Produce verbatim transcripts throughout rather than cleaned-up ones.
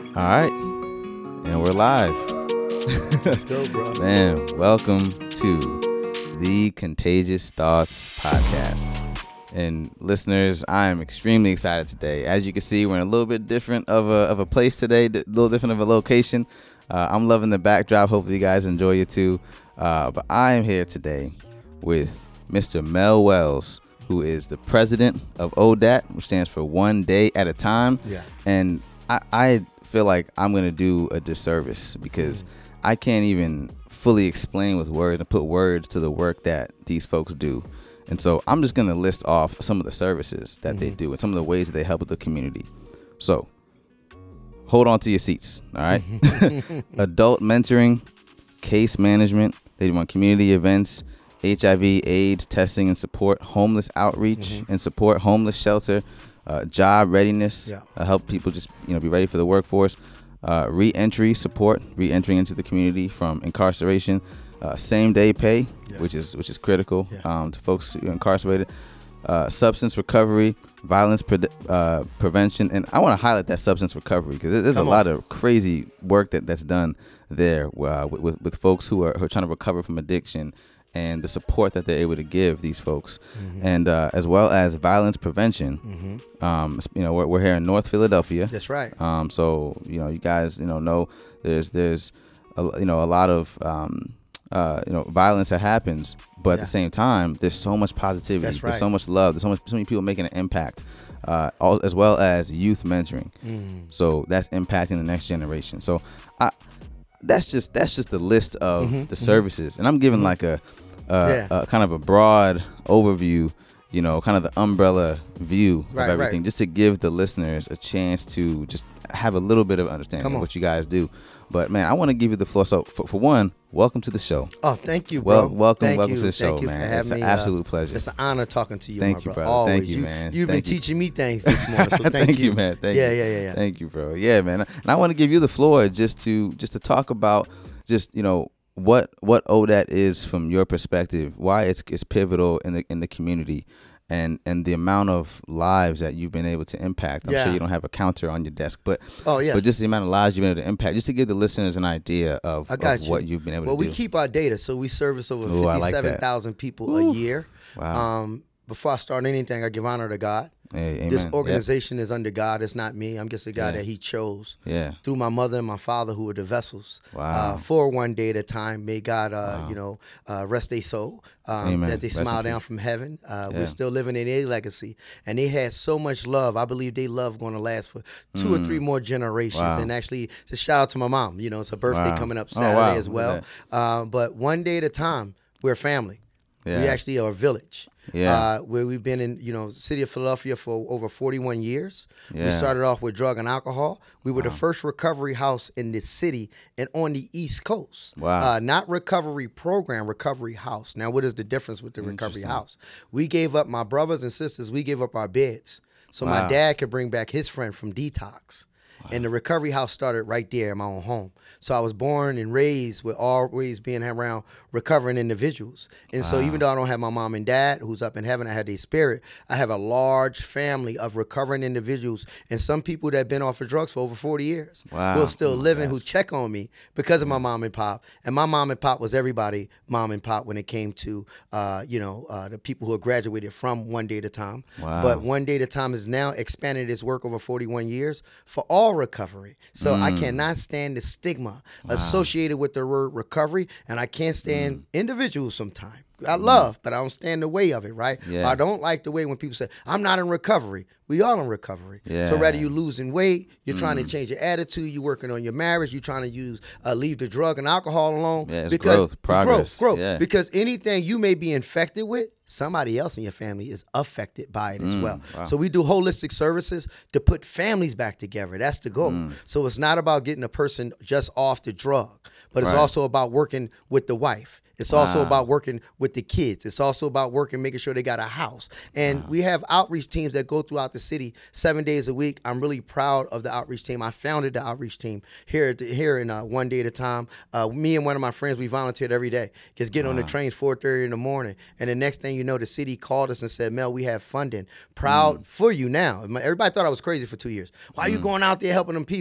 All right, and we're live. Let's go, bro. Man, welcome to the Contagious Thoughts Podcast. And listeners, I am extremely excited today. As you can see, we're in a little bit different of a of a place today, a little different of a location. Uh, I'm loving the backdrop. Hopefully you guys enjoy it too. Uh, but I am here today with Mister Mel Wells, who is the president of O D A T, which stands for One Day at a Time. Yeah. And I, I feel like I'm going to do a disservice because mm. I can't even fully explain with words and put words to the work that these folks do. And so I'm just going to list off some of the services that mm-hmm. they do and some of the ways that they help the community. So hold on to your seats. All right. Adult mentoring, case management. They run community events, H I V, AIDS testing and support, homeless outreach mm-hmm. and support, homeless shelter, uh, job readiness, yeah. uh, help people just you know be ready for the workforce, uh, re-entry support, re-entering into the community from incarceration, uh, same day pay, yes. which is which is critical yeah. um, to folks who are incarcerated, uh, substance recovery, violence pre- uh, prevention, and I want to highlight that substance recovery because there's Come a on. lot of crazy work that, that's done there uh, with, with with folks who are, who are trying to recover from addiction. And the support that they're able to give these folks, mm-hmm. and uh, as well as violence prevention. Mm-hmm. Um, you know, we're, we're here in North Philadelphia. That's right. Um, so you know, you guys, you know, know there's there's a, you know a lot of um, uh, you know violence that happens, but yeah. at the same time, there's so much positivity. That's right. There's so much love. There's so much so many people making an impact, uh, all, as well as youth mentoring. Mm. So that's impacting the next generation. So I. That's just that's just the list of mm-hmm, the services, mm-hmm. and I'm giving mm-hmm. like a, uh, yeah. a kind of a broad overview, you know, kind of the umbrella view right, of everything, right. just to give the listeners a chance to just have a little bit of understanding of what you guys do. But man, I want to give you the floor. So for, for one, welcome to the show. Oh, thank you, bro. Well, welcome, thank welcome you. to the show, thank man. You it's an an absolute uh, pleasure. It's an honor talking to you, thank my you, bro. brother. Always. Thank you, you man. You've thank been you. teaching me things this morning, so thank, thank you. you, man. Thank yeah, you. Yeah, yeah, yeah. Thank you, bro. Yeah, man. And I want to give you the floor just to just to talk about just you know. What what O D A T is from your perspective, why it's it's pivotal in the in the community, and, and the amount of lives that you've been able to impact. I'm yeah. sure you don't have a counter on your desk, but oh yeah, but just the amount of lives you've been able to impact, just to give the listeners an idea of, of you. what you've been able well, to do. Well, we keep our data, so we service over Ooh, fifty-seven thousand like people Ooh. a year. Wow. Um, before I start anything, I give honor to God. Hey, this organization yep. is under God. It's not me. I'm just a guy yeah. that He chose yeah. through my mother and my father, who were the vessels wow. uh, for One Day at a Time. May God, uh, wow. you know, uh, rest their soul. Um, that they rest smile down from heaven. Uh, yeah. We're still living in their legacy, and they had so much love. I believe they love going to last for two mm. or three more generations. Wow. And actually, just shout out to my mom. You know, it's her birthday wow. coming up Saturday oh, wow. as well. Uh, but One Day at a Time, we're family. Yeah. We actually are a village. Yeah. Uh, where we've been in, you know, city of Philadelphia for over forty-one years. Yeah. We started off with drug and alcohol. We were wow. the first recovery house in the city and on the East Coast. Wow. Uh, not recovery program, recovery house. Now, what is the difference with the recovery house? We gave up, my brothers and sisters, we gave up our beds. So wow. my dad could bring back his friend from detox. Wow. And the recovery house started right there in my own home. So I was born and raised with always being around recovering individuals. And wow. so even though I don't have my mom and dad, who's up in heaven, I had their spirit, I have a large family of recovering individuals and some people that have been off of drugs for over forty years. Wow. Who are still oh living, gosh. who check on me because of my mom and pop. And my mom and pop was everybody mom and pop when it came to, uh, you know, uh, the people who had graduated from One Day at a Time. Wow. But One Day at a Time has now expanded its work over forty-one years for all recovery. So mm. I cannot stand the stigma wow. associated with the word recovery, and I can't stand mm. individuals sometimes. I love, but I don't stand the way of it, right? Yeah. I don't like the way when people say, I'm not in recovery. We all in recovery. Yeah. So rather you losing weight, you're mm. trying to change your attitude, you're working on your marriage, you're trying to use uh, leave the drug and alcohol alone. Yeah, it's because growth, progress. It's growth, growth. Yeah. Because anything you may be infected with, somebody else in your family is affected by it as Mm, well. wow. So we do holistic services to put families back together. That's the goal. Mm. So it's not about getting a person just off the drug, but it's Right. also about working with the wife. It's Wow. also about working with the kids. It's also about working, making sure they got a house. And Wow. we have outreach teams that go throughout the city seven days a week. I'm really proud of the outreach team. I founded the outreach team here at the, here in uh, One Day at a Time. Uh, me and one of my friends, we volunteered every day. Just get wow. on the trains four thirty in the morning. And the next thing you know, the city called us and said, Mel, we have funding. Proud mm. for you now. Everybody thought I was crazy for two years. Why are mm. you going out there helping them people?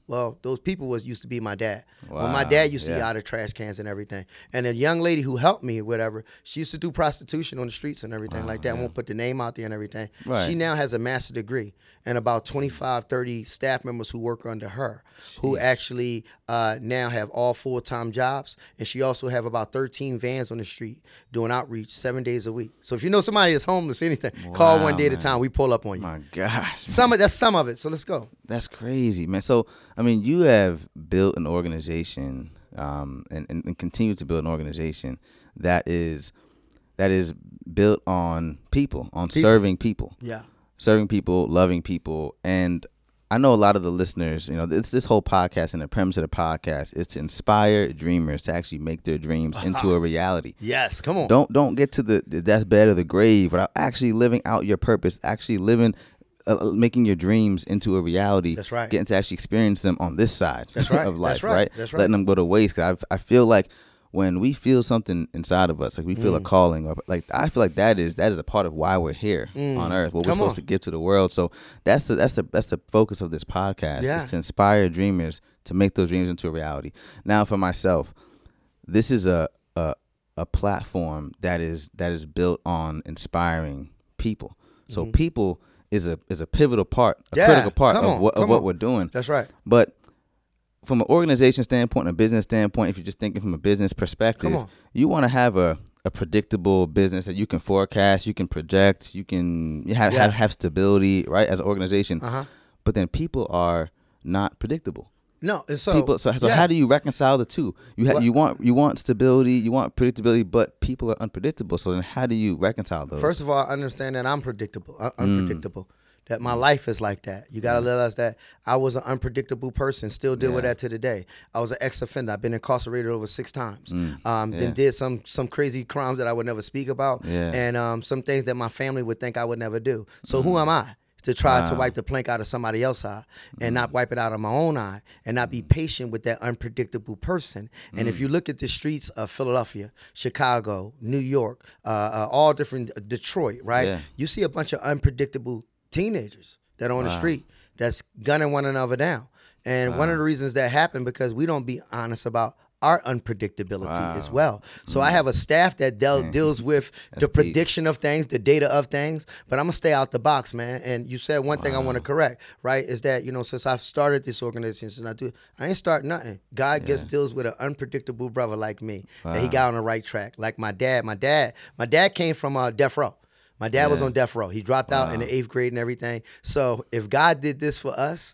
Well, those people was used to be my dad. Wow. Well, my dad used to Yeah. get out of trash cans and everything. And a young lady who helped me, whatever, she used to do prostitution on the streets and everything Wow, like that. I yeah. won't put the name out there and everything. Right. She now has a master's degree and about twenty-five, thirty staff members who work under her, who actually uh, now have all full-time jobs. And she also have about thirteen vans on the street doing outreach seven days a week. So if you know somebody that's homeless, anything, call Wow, one day at a man. time. We pull up on you. My gosh. Some of that's some of it. So let's go. That's crazy, man. So, I mean, you have built an organization um, and, and, and continue to build an organization that is that is built on people, on People. serving people, Yeah. serving people, loving people. And I know a lot of the listeners, you know, this, this whole podcast and the premise of the podcast is to inspire dreamers to actually make their dreams into a reality. Yes. Come on. Don't don't get to the, the deathbed of the grave without actually living out your purpose, actually living, uh, making your dreams into a reality. That's right. Getting to actually experience them on this side That's right. of life, That's right. right? That's right. Letting them go to waste. Cause I I feel like when we feel something inside of us, like we feel Mm. a calling, or like I feel like that is that is a part of why we're here on earth, what we're Mm. Come supposed on. to give to the world. So that's the that's the that's the focus of this podcast Yeah. is to inspire dreamers to make those dreams into a reality. Now, for myself, this is a a a platform that is that is built on inspiring people. So people is a is a pivotal part, a Mm-hmm. Yeah, critical part come of on, what of come what on. we're doing. That's right. But from an organization standpoint, a business standpoint, if you're just thinking from a business perspective, Come on. you want to have a, a predictable business that you can forecast, you can project, you can you have, Yeah. have have stability, right, as an organization. Uh-huh. But then people are not predictable. No, and so People, so, so yeah. how do you reconcile the two? You ha- Well- you want you want stability, you want predictability, but people are unpredictable. So then, how do you reconcile those? First of all, I understand that I'm predictable, uh, Mm. unpredictable. That my life is like that. You got to realize that I was an unpredictable person. Still deal with Yeah. that to the day. I was an ex-offender. I've been incarcerated over six times. Mm. Um, Yeah. Then did some some crazy crimes that I would never speak about, Yeah. and um, some things that my family would think I would never do. So who am I to try to Wow. wipe the plank out of somebody else's eye and not wipe it out of my own eye and not Mm. be patient with that unpredictable person? And if you look at the streets of Philadelphia, Chicago, New York, uh, uh, all different uh, Detroit, right? Yeah. You see a bunch of unpredictable teenagers that are on the Wow. street that's gunning one another down. And one Wow. of the reasons that happened because we don't be honest about our unpredictability Wow. as well. So I have a staff that del- Man. deals with That's the deep. prediction of things, the data of things, but I'm gonna stay out the box, man. And you said one thing I want to correct, right? Is that, you know, since I've started this organization, since I do, I ain't start nothing. God just Yeah. deals with an unpredictable brother like me, that he Wow. got on the right track. Like my dad, my dad, my dad came from uh, death row. My dad was Yeah. on death row. He dropped out in Wow. the eighth grade and everything. So if God did this for us,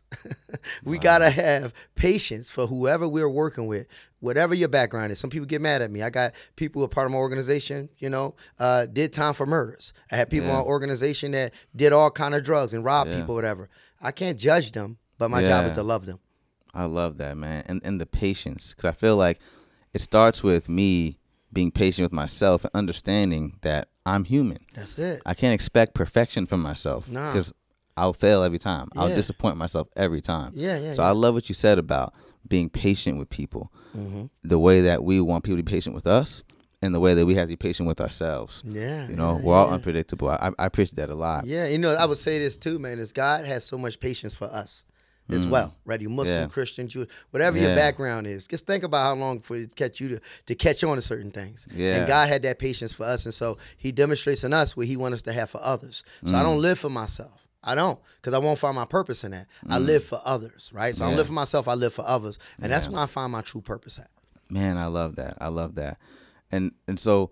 we gotta have patience for whoever we're working with, whatever your background is. Some people get mad at me. I got people who are part of my organization, you know, uh, did time for murders. I had people Yeah. in my organization that did all kind of drugs and robbed Yeah. people, whatever. I can't judge them, but my job is Yeah. to love them. I love that, man, and and the patience, because I feel like it starts with me being patient with myself and understanding that I'm human. That's it. I can't expect perfection from myself Nah. because I'll fail every time. I'll Yeah. disappoint myself every time. Yeah, yeah, So yeah. I love what you said about being patient with people, Mm-hmm. the way that we want people to be patient with us, and the way that we have to be patient with ourselves. Yeah. You know, yeah, we're all yeah. unpredictable. I, I appreciate that a lot. Yeah, you know, I would say this too, man, is God has so much patience for us as well, right? You Muslim, Yeah. Christian, Jew, whatever your Yeah. background is. Just think about how long for it to catch you to, to catch on to certain things. Yeah. And God had that patience for us. And so he demonstrates in us what he wants us to have for others. So I don't live for myself. I don't, because I won't find my purpose in that. I live for others, right? So I don't Yeah. live for myself, I live for others. And that's Yeah. when I find my true purpose at. Man, I love that. I love that. And and so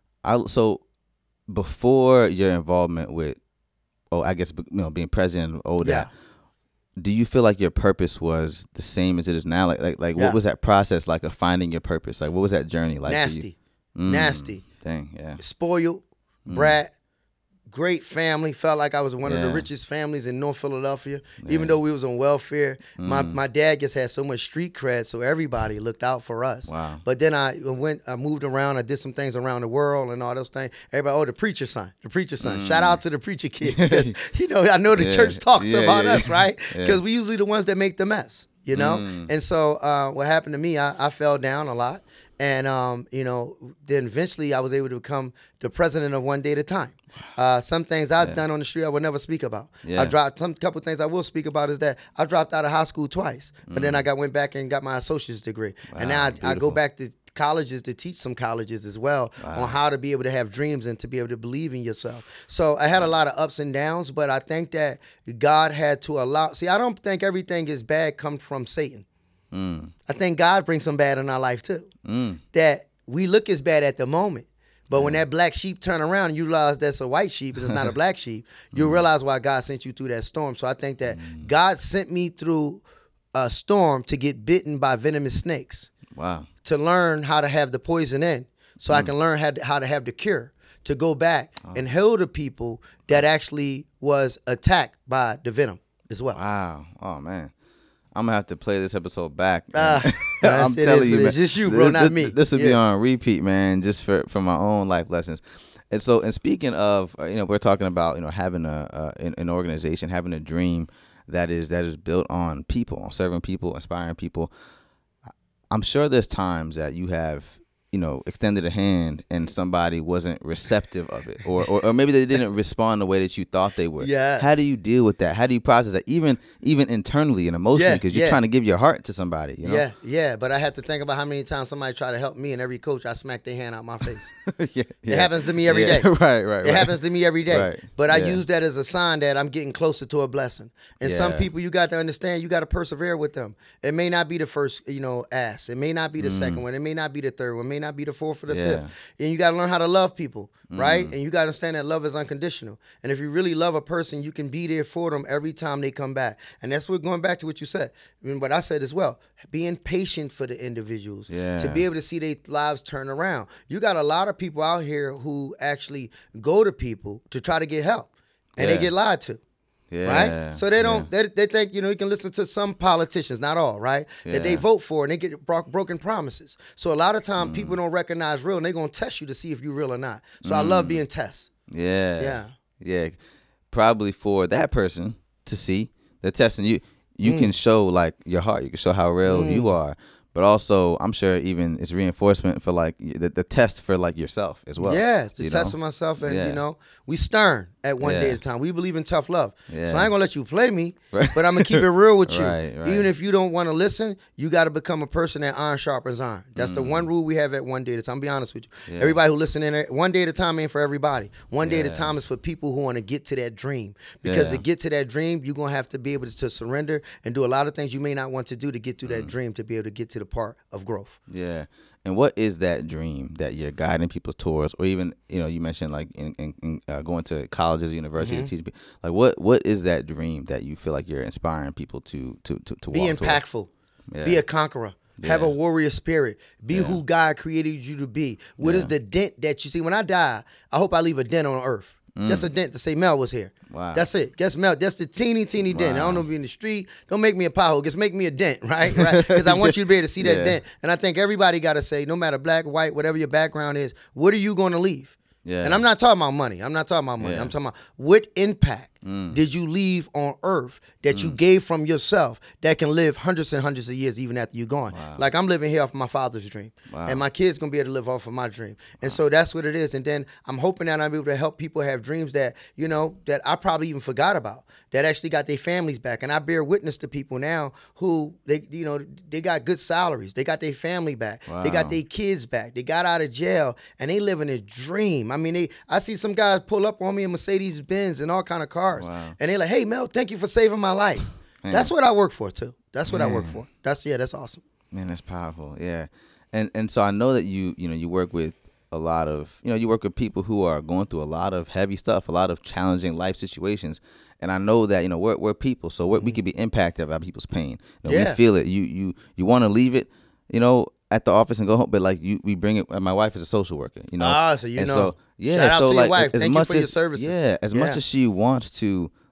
I so before your involvement with oh, I guess you know, being president of O D A, Yeah. do you feel like your purpose was the same as it is now? Like like like Yeah. what was that process like of finding your purpose? Like what was that journey like for you? Nasty. Mm, Nasty. Dang, yeah. Spoiled, brat, great family. Felt like I was one of the Yeah. richest families in North Philadelphia, even though we was on welfare. My Mm. my dad just had so much street cred, so everybody looked out for us. Wow. But then I went, I moved around, I did some things around the world and all those things. Everybody, oh, the preacher son, the preacher son. Shout out to the preacher kids. 'Cause, you know, I know the Mm. Yeah. church talks Yeah, about yeah. us, right? Yeah. Because we usually the ones that make the mess. You know, Mm. and so uh, what happened to me? I, I fell down a lot, And, um, you know, then eventually I was able to become the president of One Day at a Time. Uh, some things I've yeah. done on the street I would never speak about. Yeah. I dropped some couple things I will speak about is that I dropped out of high school twice, but mm. then I got went back and got my associate's degree. Wow, and now I, I go back to colleges to teach some colleges as well wow. on how to be able to have dreams and to be able to believe in yourself. So I had a lot of ups and downs, but I think that God had to allow. See, I don't think everything is bad comes from Satan. Mm. I think God brings some bad in our life too. Mm. That we look as bad at the moment, but yeah. when that black sheep turn around and you realize that's a white sheep and it's not a black sheep, you'll mm. realize why God sent you through that storm. So I think that mm. God sent me through a storm to get bitten by venomous snakes. Wow. To learn how to have the poison in, so mm. I can learn how to, how to have the cure, to go back oh. and heal the people that actually was attacked by the venom as well. Wow. Oh, man. I'm going to have to play this episode back. Uh, I'm telling you, man. It's just you, bro, this, not this, me. This will yeah. be on repeat, man, just for, for my own life lessons. And so, and speaking of, you know, we're talking about, you know, having a, a an, an organization, having a dream that is that is built on people, on serving people, inspiring people. I'm sure there's times that you have, you know, extended a hand and somebody wasn't receptive of it, or, or, or maybe they didn't respond the way that you thought they would. Yeah. How do you deal with that? How do you process that, even even internally and emotionally, because yeah, you're yeah. trying to give your heart to somebody, you know? Yeah, yeah. But I have to think about how many times somebody tried to help me, and every coach, I smack their hand out my face. yeah, yeah. It happens to me every yeah. day. right, right, It right. happens to me every day. Right. But I yeah. use that as a sign that I'm getting closer to a blessing. And yeah. some people, you got to understand, you got to persevere with them. It may not be the first, you know, ass. It may not be the mm. second one. It may not be the third one. It may not be the fourth or the yeah. fifth. And you got to learn how to love people, right? Mm. And you got to understand that love is unconditional. And if you really love a person, you can be there for them every time they come back. And that's what, going back to what you said, I mean, what I said as well, being patient for the individuals yeah. to be able to see their lives turn around. You got a lot of people out here who actually go to people to try to get help, and yeah. they get lied to. Yeah. Right? So they don't, yeah. they, they think, you know, you can listen to some politicians, not all, right? Yeah. That they vote for and they get bro- broken promises. So a lot of times mm. people don't recognize real and they're going to test you to see if you're real or not. So mm. I love being tested. Yeah. Yeah. Yeah. Probably for that person to see, they're testing you. You mm. can show like your heart. You can show how real mm. you are. But also, I'm sure even it's reinforcement for like the, the test for like yourself as well. Yeah, it's the test know? for myself. And, yeah. you know, we stern at one yeah. day at a time. We believe in tough love. Yeah. So I ain't going to let you play me, right. but I'm going to keep it real with you. right, right. Even if you don't want to listen, you got to become a person that iron sharpens iron. That's mm. the one rule we have at One Day at a Time. I'll be honest with you. Yeah. Everybody who listen in, one day at a time ain't for everybody. One day yeah. at a time is for people who want to get to that dream. Because yeah. to get to that dream, you're going to have to be able to, to surrender and do a lot of things you may not want to do to get to mm. that dream, to be able to get to the part of growth. Yeah. And what is that dream that you're guiding people towards? Or even, you know, you mentioned like in, in, in uh, going to colleges, university, mm-hmm. teaching people. Like what what is that dream that you feel like you're inspiring people to to to, to be walk impactful, yeah. be a conqueror. Yeah. Have a warrior spirit. Be yeah. who God created you to be. What yeah. is the dent that you see? When I die, I hope I leave a dent on earth. Mm. That's a dent to say Mel was here. Wow. That's it. That's Mel. That's the teeny, teeny dent. Wow. I don't know if you're in the street. Don't make me a pothole. Just make me a dent, right? Right? Because I want you to be able to see that yeah. dent. And I think everybody got to say, no matter black, white, whatever your background is, what are you going to leave? Yeah. And I'm not talking about money. I'm not talking about money. Yeah. I'm talking about what impact mm. did you leave on earth that mm. you gave from yourself that can live hundreds and hundreds of years even after you're gone. Wow. Like I'm living here off my father's dream. Wow. And my kids going to be able to live off of my dream. And wow. so that's what it is. And then I'm hoping that I'm able to help people have dreams that, you know, that I probably even forgot about, that actually got their families back. And I bear witness to people now who, they, you know, they got good salaries. They got their family back. Wow. They got their kids back. They got out of jail and they living a dream. I mean, they, I see some guys pull up on me in Mercedes Benz and all kind of cars. Wow. And they're like, hey, Mel, thank you for saving my life. Man. That's what I work for, too. That's what Man. I work for. That's, yeah, that's awesome. Man, that's powerful. Yeah. And and so I know that you, you know, you work with a lot of, you know, you work with people who are going through a lot of heavy stuff, a lot of challenging life situations. And I know that, you know, we're, we're people, so we're, mm-hmm. we can be impacted by people's pain. You know, yeah. We feel it. You you you want to leave it, you know, at the office and go home, but like you, we bring it. My wife is a social worker, you know. Ah, so you and know. So, yeah, Shout out so to like your wife. as Thank much you for as your services. yeah, as yeah. much as she wants to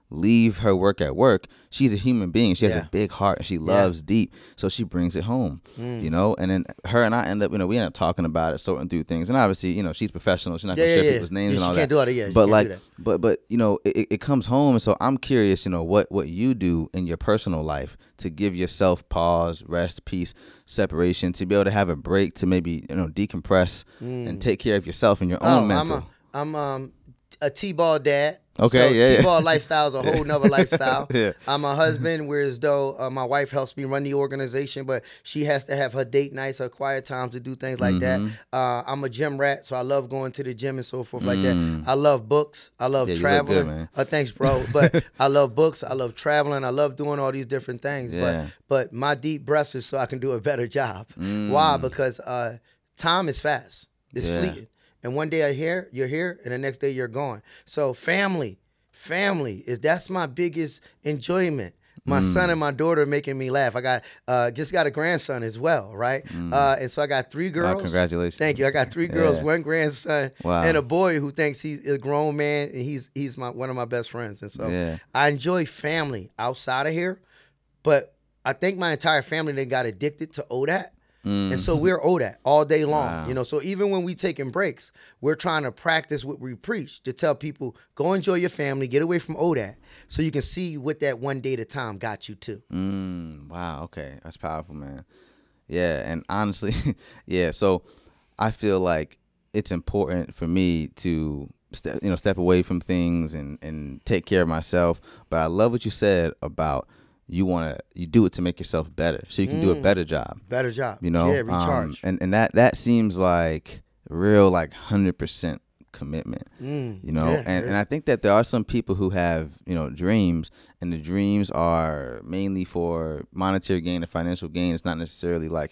leave her work at work. She's a human being. She has Yeah. a big heart and she loves yeah. deep. So she brings it home, mm. you know, and then her and I end up, you know, we end up talking about it, sorting through things. And obviously, you know, she's professional. She's not yeah, going to yeah, share yeah. people's names yeah, and all she that. Can't do all that. Yeah, but like, but, but, you know, it, it comes home. And so I'm curious, you know, what, what you do in your personal life to give yourself pause, rest, peace, separation, to be able to have a break, to maybe, you know, decompress mm. and take care of yourself and your own oh, mental. I'm, a, I'm um, a T-ball dad. Okay, so yeah. T-ball lifestyle is a whole nother lifestyle. yeah. I'm a husband, whereas though uh, my wife helps me run the organization, but she has to have her date nights, her quiet times to do things like mm-hmm. that. Uh, I'm a gym rat, so I love going to the gym and so forth mm. like that. I love books. I love yeah, traveling. You look good, man. Uh, thanks, bro. But I love books. I love traveling. I love doing all these different things. Yeah. But but my deep breaths is so I can do a better job. Mm. Why? Because uh, time is fast. It's yeah. fleeting. And one day I here, you're here, and the next day you're gone. So family, family is that's my biggest enjoyment. My mm. son and my daughter are making me laugh. I got uh, just got a grandson as well, right? Mm. Uh, and so I got three girls. Oh, congratulations! Thank you. I got three girls, yeah. one grandson, wow. and a boy who thinks he's a grown man, and he's he's my one of my best friends. And so yeah. I enjoy family outside of here, but I think my entire family they got addicted to O D A T. Mm. And so we're O D A T all day long, wow. you know. So even when we taking breaks, we're trying to practice what we preach to tell people, go enjoy your family, get away from O D A T, so you can see what that one day at a time got you to. Mm. Wow. Okay, that's powerful, man. Yeah, and honestly, yeah. So I feel like it's important for me to step, you know, step away from things and and take care of myself. But I love what you said about. You want to, you do it to make yourself better, so you can mm. do a better job. Better job, you know. Yeah, recharge. Um, and and that that seems like real, like hundred percent commitment. Mm. You know, yeah, and yeah. and I think that there are some people who have you know dreams, and the dreams are mainly for monetary gain and financial gain. It's not necessarily like,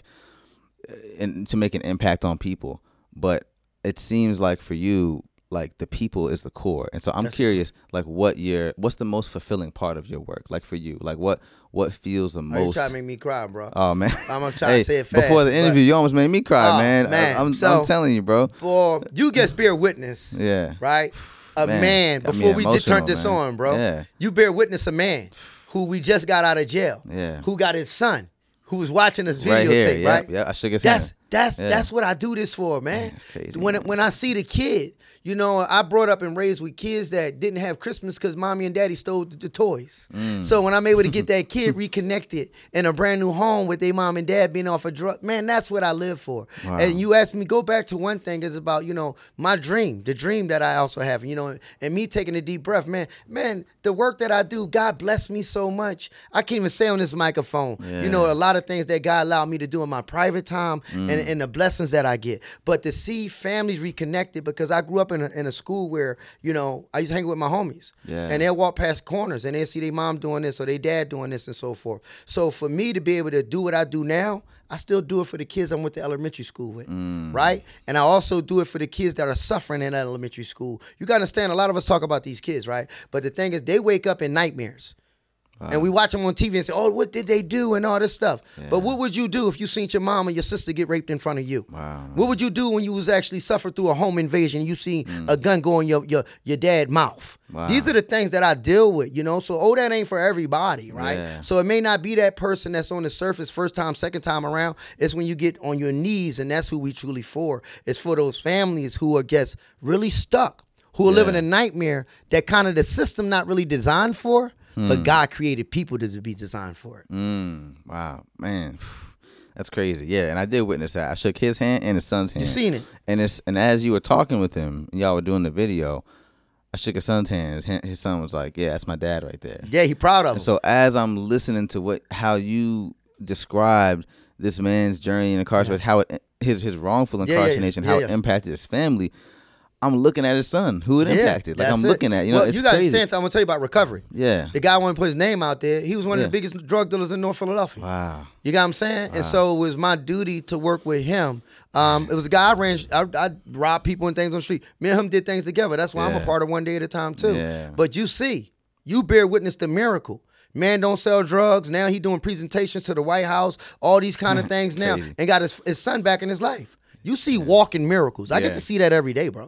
and to make an impact on people, but it seems like for you. Like the people is the core, and so I'm That's curious, like what your what's the most fulfilling part of your work, like for you, like what what feels the most. You trying to make me cry, bro? Oh man, I'm gonna try hey, to say it fast. Before the interview, you almost made me cry, oh, man. man. I, I'm, so, I'm telling you, bro. Boy, you get bear witness. Yeah. Right. A man. man before we did turn this man. on, bro. Yeah. You bear witness a man who we just got out of jail. Yeah. Who got his son. Who was watching this videotape, right? Here, right? yep, yeah, I shook his that's, hand. That's yeah. that's what I do this for, man. man that's crazy, when man. when I see the kid, you know, I brought up and raised with kids that didn't have Christmas because mommy and daddy stole the, the toys. Mm. So when I'm able to get that kid reconnected in a brand new home with their mom and dad being off a drug, man, that's what I live for. Wow. And you asked me, go back to one thing is about, you know, my dream, the dream that I also have, you know, and me taking a deep breath, man, man, the work that I do, God bless me so much. I can't even say on this microphone, yeah. you know, a lot of things that God allowed me to do in my private time mm. and, and the blessings that I get. But to see families reconnected, because I grew up in a, in a school where, you know, I used to hang with my homies. Yeah. And they'll walk past corners and they'll see their mom doing this or their dad doing this and so forth. So for me to be able to do what I do now, I still do it for the kids I went to elementary school with, mm. right? And I also do it for the kids that are suffering in elementary school. You got to understand, a lot of us talk about these kids, right? But the thing is, they wake up in nightmares. Wow. And we watch them on T V and say, oh, what did they do and all this stuff. Yeah. But what would you do if you seen your mom and your sister get raped in front of you? Wow. What would you do when you was actually suffered through a home invasion and you seen mm. a gun go in your, your, your dad's mouth? Wow. These are the things that I deal with, you know? So, oh, that ain't for everybody, right? Yeah. So it may not be that person that's on the surface first time, second time around. It's when you get on your knees, and that's who we truly for. It's for those families who are just really stuck, who are yeah. living a nightmare that kind of the system not really designed for. Mm. But God created people to be designed for it. Mm. Wow, man, that's crazy. Yeah, and I did witness that. I shook his hand and his son's hand. You seen it? And it's and as you were talking with him, y'all were doing the video. I shook his son's hand. His, hand, his son was like, "Yeah, that's my dad right there." Yeah, he proud of him. And so as I'm listening to what how you described this man's journey in incarceration, yeah. how it his his wrongful incarceration, yeah, yeah, yeah. how yeah, yeah. it impacted his family. I'm looking at his son, who it yeah, impacted. Like I'm it. looking at, you know, well, it's you got crazy. to stand. I'm gonna tell you about recovery. Yeah, the guy wanted to put his name out there. He was one yeah. of the biggest drug dealers in North Philadelphia. Wow, you got what I'm saying? Wow. And so it was my duty to work with him. Um, it was a guy I ran. I, I robbed people and things on the street. Me and him did things together. That's why yeah. I'm a part of One Day at a Time too. Yeah. But you see, you bear witness to miracle. Man don't sell drugs. Now he doing presentations to the White House. All these kind of things now, and got his, his son back in his life. You see yeah. walking miracles. I yeah. get to see that every day, bro.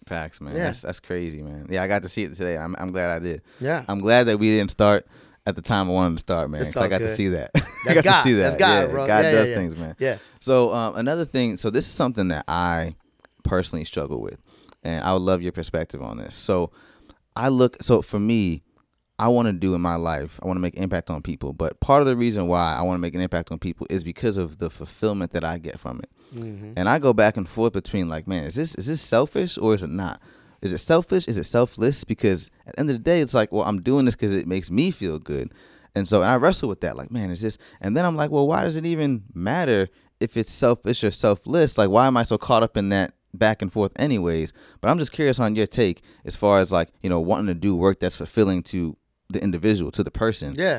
Facts, man. Yeah. That's that's crazy, man. Yeah, I got to see it today. I'm I'm glad I did. Yeah. I'm glad that we didn't start at the time I wanted to start, man. It's 'Cause I all got to good. see that. I That's got God. to see that. That's God, yeah, bro. God Yeah, does yeah, yeah. things, man. Yeah. So um, another thing. So this is something that I personally struggle with, and I would love your perspective on this. So I look. So for me, I want to do in my life, I want to make impact on people. But part of the reason why I want to make an impact on people is because of the fulfillment that I get from it. Mm-hmm. And I go back and forth between like, man, is this is this selfish or is it not? Is it selfish? Is it selfless? Because at the end of the day, it's like, well, I'm doing this because it makes me feel good. And so and I wrestle with that. Like, man, is this? And then I'm like, well, why does it even matter if it's selfish or selfless? Like, why am I so caught up in that back and forth anyways? But I'm just curious on your take as far as like, you know, wanting to do work that's fulfilling to the individual, to the person. Yeah.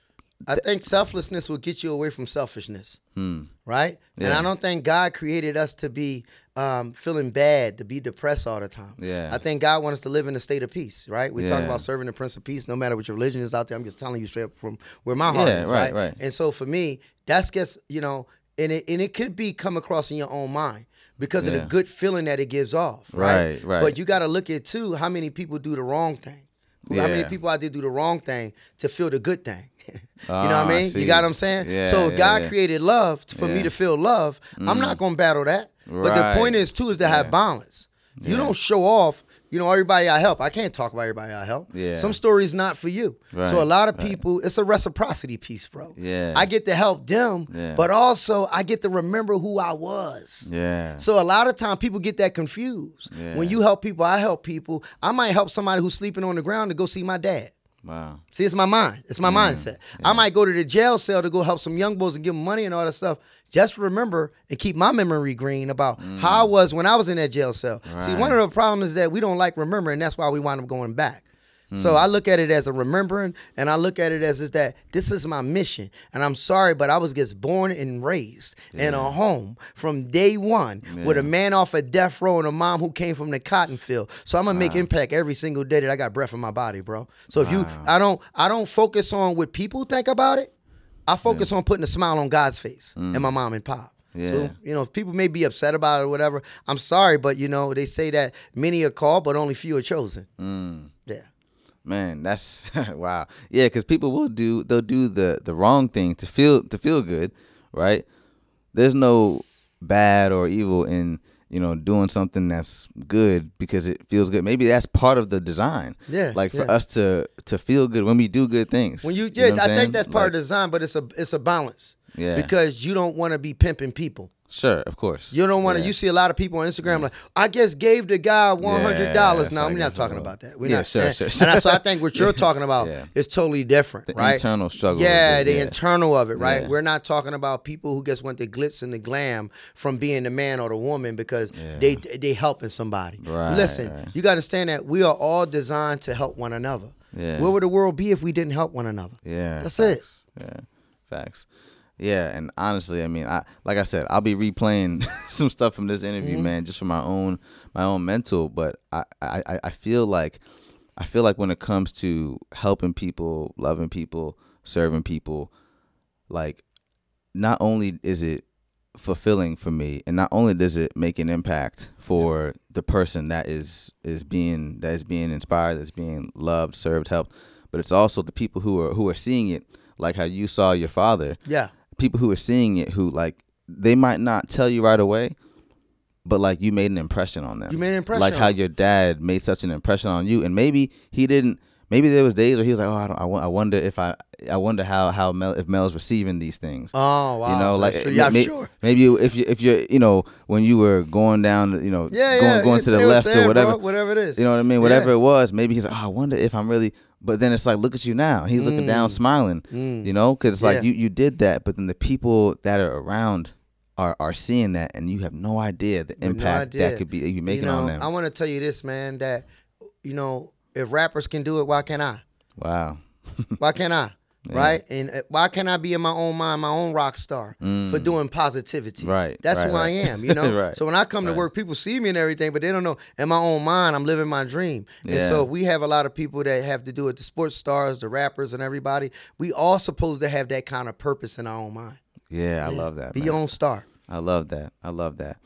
I think selflessness will get you away from selfishness, Hmm. right? Yeah. And I don't think God created us to be um, feeling bad, to be depressed all the time. Yeah. I think God wants us to live in a state of peace, right? We talk Yeah. about serving the Prince of Peace, no matter what your religion is out there. I'm just telling you straight up from where my heart Yeah, is, right, right? right. And so for me, that's just, you know, and it and it could be come across in your own mind because of Yeah. the good feeling that it gives off, right? Right, right. But you got to look at too how many people do the wrong thing. How many Yeah. people out there do the wrong thing to feel the good thing? you Ah, know what I mean? see. You got what I'm saying? Yeah, so yeah, God yeah. created love for Yeah. me to feel love. I'm not going to battle that. But the Right. point is, too, is to have Yeah. balance. You Yeah. don't show off, you know, everybody I help. I can't talk about everybody I help. Yeah. Some stories not for you. Right, So a lot of right. people, it's a reciprocity piece, bro. Yeah. I get to help them, Yeah. but also I get to remember who I was. Yeah. So a lot of time people get that confused. Yeah. When you help people, I help people. I might help somebody who's sleeping on the ground to go see my dad. Wow. See, it's my mind. It's my mindset. I might go to the jail cell to go help some young boys and give them money and all that stuff. Just remember and keep my memory green about how I was when I was in that jail cell. See, one of the problems is that we don't like remembering. That's why we wind up going back. So I look at it as a remembering, and I look at it as is that this is my mission. And I'm sorry, but I was just born and raised in a home from day one with a man off of death row and a mom who came from the cotton field. So I'm gonna make impact every single day that I got breath in my body, bro. So if you, I don't, I don't focus on what people think about it. I focus on putting a smile on God's face and my mom and pop. Yeah. So, you know, if people may be upset about it or whatever, I'm sorry, but you know, they say that many are called, but only few are chosen. Mm. Yeah. Man, that's wow. Yeah, because people will do they'll do the the wrong thing to feel to feel good, right? There's no bad or evil in, you know, doing something that's good because it feels good. Maybe that's part of the design. Yeah, Like for yeah. us to to feel good when we do good things. When you, know yeah, what I'm I saying? think that's part Like, of design, but it's a it's a balance. Yeah. Because you don't want to be pimping people. Sure, of course. You don't want to. Yeah. You see a lot of people on Instagram like, I just gave the guy one hundred dollars. Yeah, No, it's we're like not it's a talking little- about that. We're Yeah, not. sure, and, sure, and sure. that's what I think what you're talking about Yeah. is totally different, The right? internal struggle. Yeah, of it, the yeah. internal of it, right? Yeah. We're not talking about people who just want the glitz and the glam from being the man or the woman because Yeah. they they helping somebody. Right, Listen, right. you got to understand that we are all designed to help one another. Yeah. Where would the world be if we didn't help one another? Yeah, That's facts. Yeah, facts. Yeah, and honestly, I mean, I like I said, I'll be replaying some stuff from this interview, Mm-hmm. man, just for my own my own mental. But I, I, I- I feel like I feel like when it comes to helping people, loving people, serving people, like not only is it fulfilling for me, and not only does it make an impact for the person that is is being that is being inspired, that's being loved, served, helped, but it's also the people who are who are seeing it, like how you saw your father. Yeah. People who are seeing it, who like they might not tell you right away, but like you made an impression on them. You made an impression like on how them. your dad made such an impression on you, and maybe he didn't. Maybe there was days where he was like, "Oh, I, don't, I, wo- I wonder if I, I wonder how how Mel if Mel's receiving these things." Oh wow. You know, like That's true. Yeah, I'm may- sure. maybe you, if you if you're you know when you were going down, you know, Yeah, going yeah. going you to the see what I'm left saying, or whatever, bro? Whatever it is. you know what I mean? Whatever Yeah. it was, maybe he's like, "Oh, I wonder if I'm really." But then it's like, look at you now. He's looking down, smiling. You know, because it's like Mm. Yeah. you you did that, but then the people that are around are are seeing that, and you have no idea the no impact idea. that could be you making you know, on them. I want to tell you this, man, that, you know, if rappers can do it, why can't I? Wow. Why can't I? Right? And uh, why can't I be in my own mind, my own rock star for doing positivity? Mm. Right, That's right, who I right. am, you know? Right, So when I come to right. work, people see me and everything, but they don't know. In my own mind, I'm living my dream. And Yeah. so we have a lot of people that have to do it, the sports stars, the rappers, and everybody. We all supposed to have that kind of purpose in our own mind. Yeah, I love that. Be man. your own star. I love that. I love that.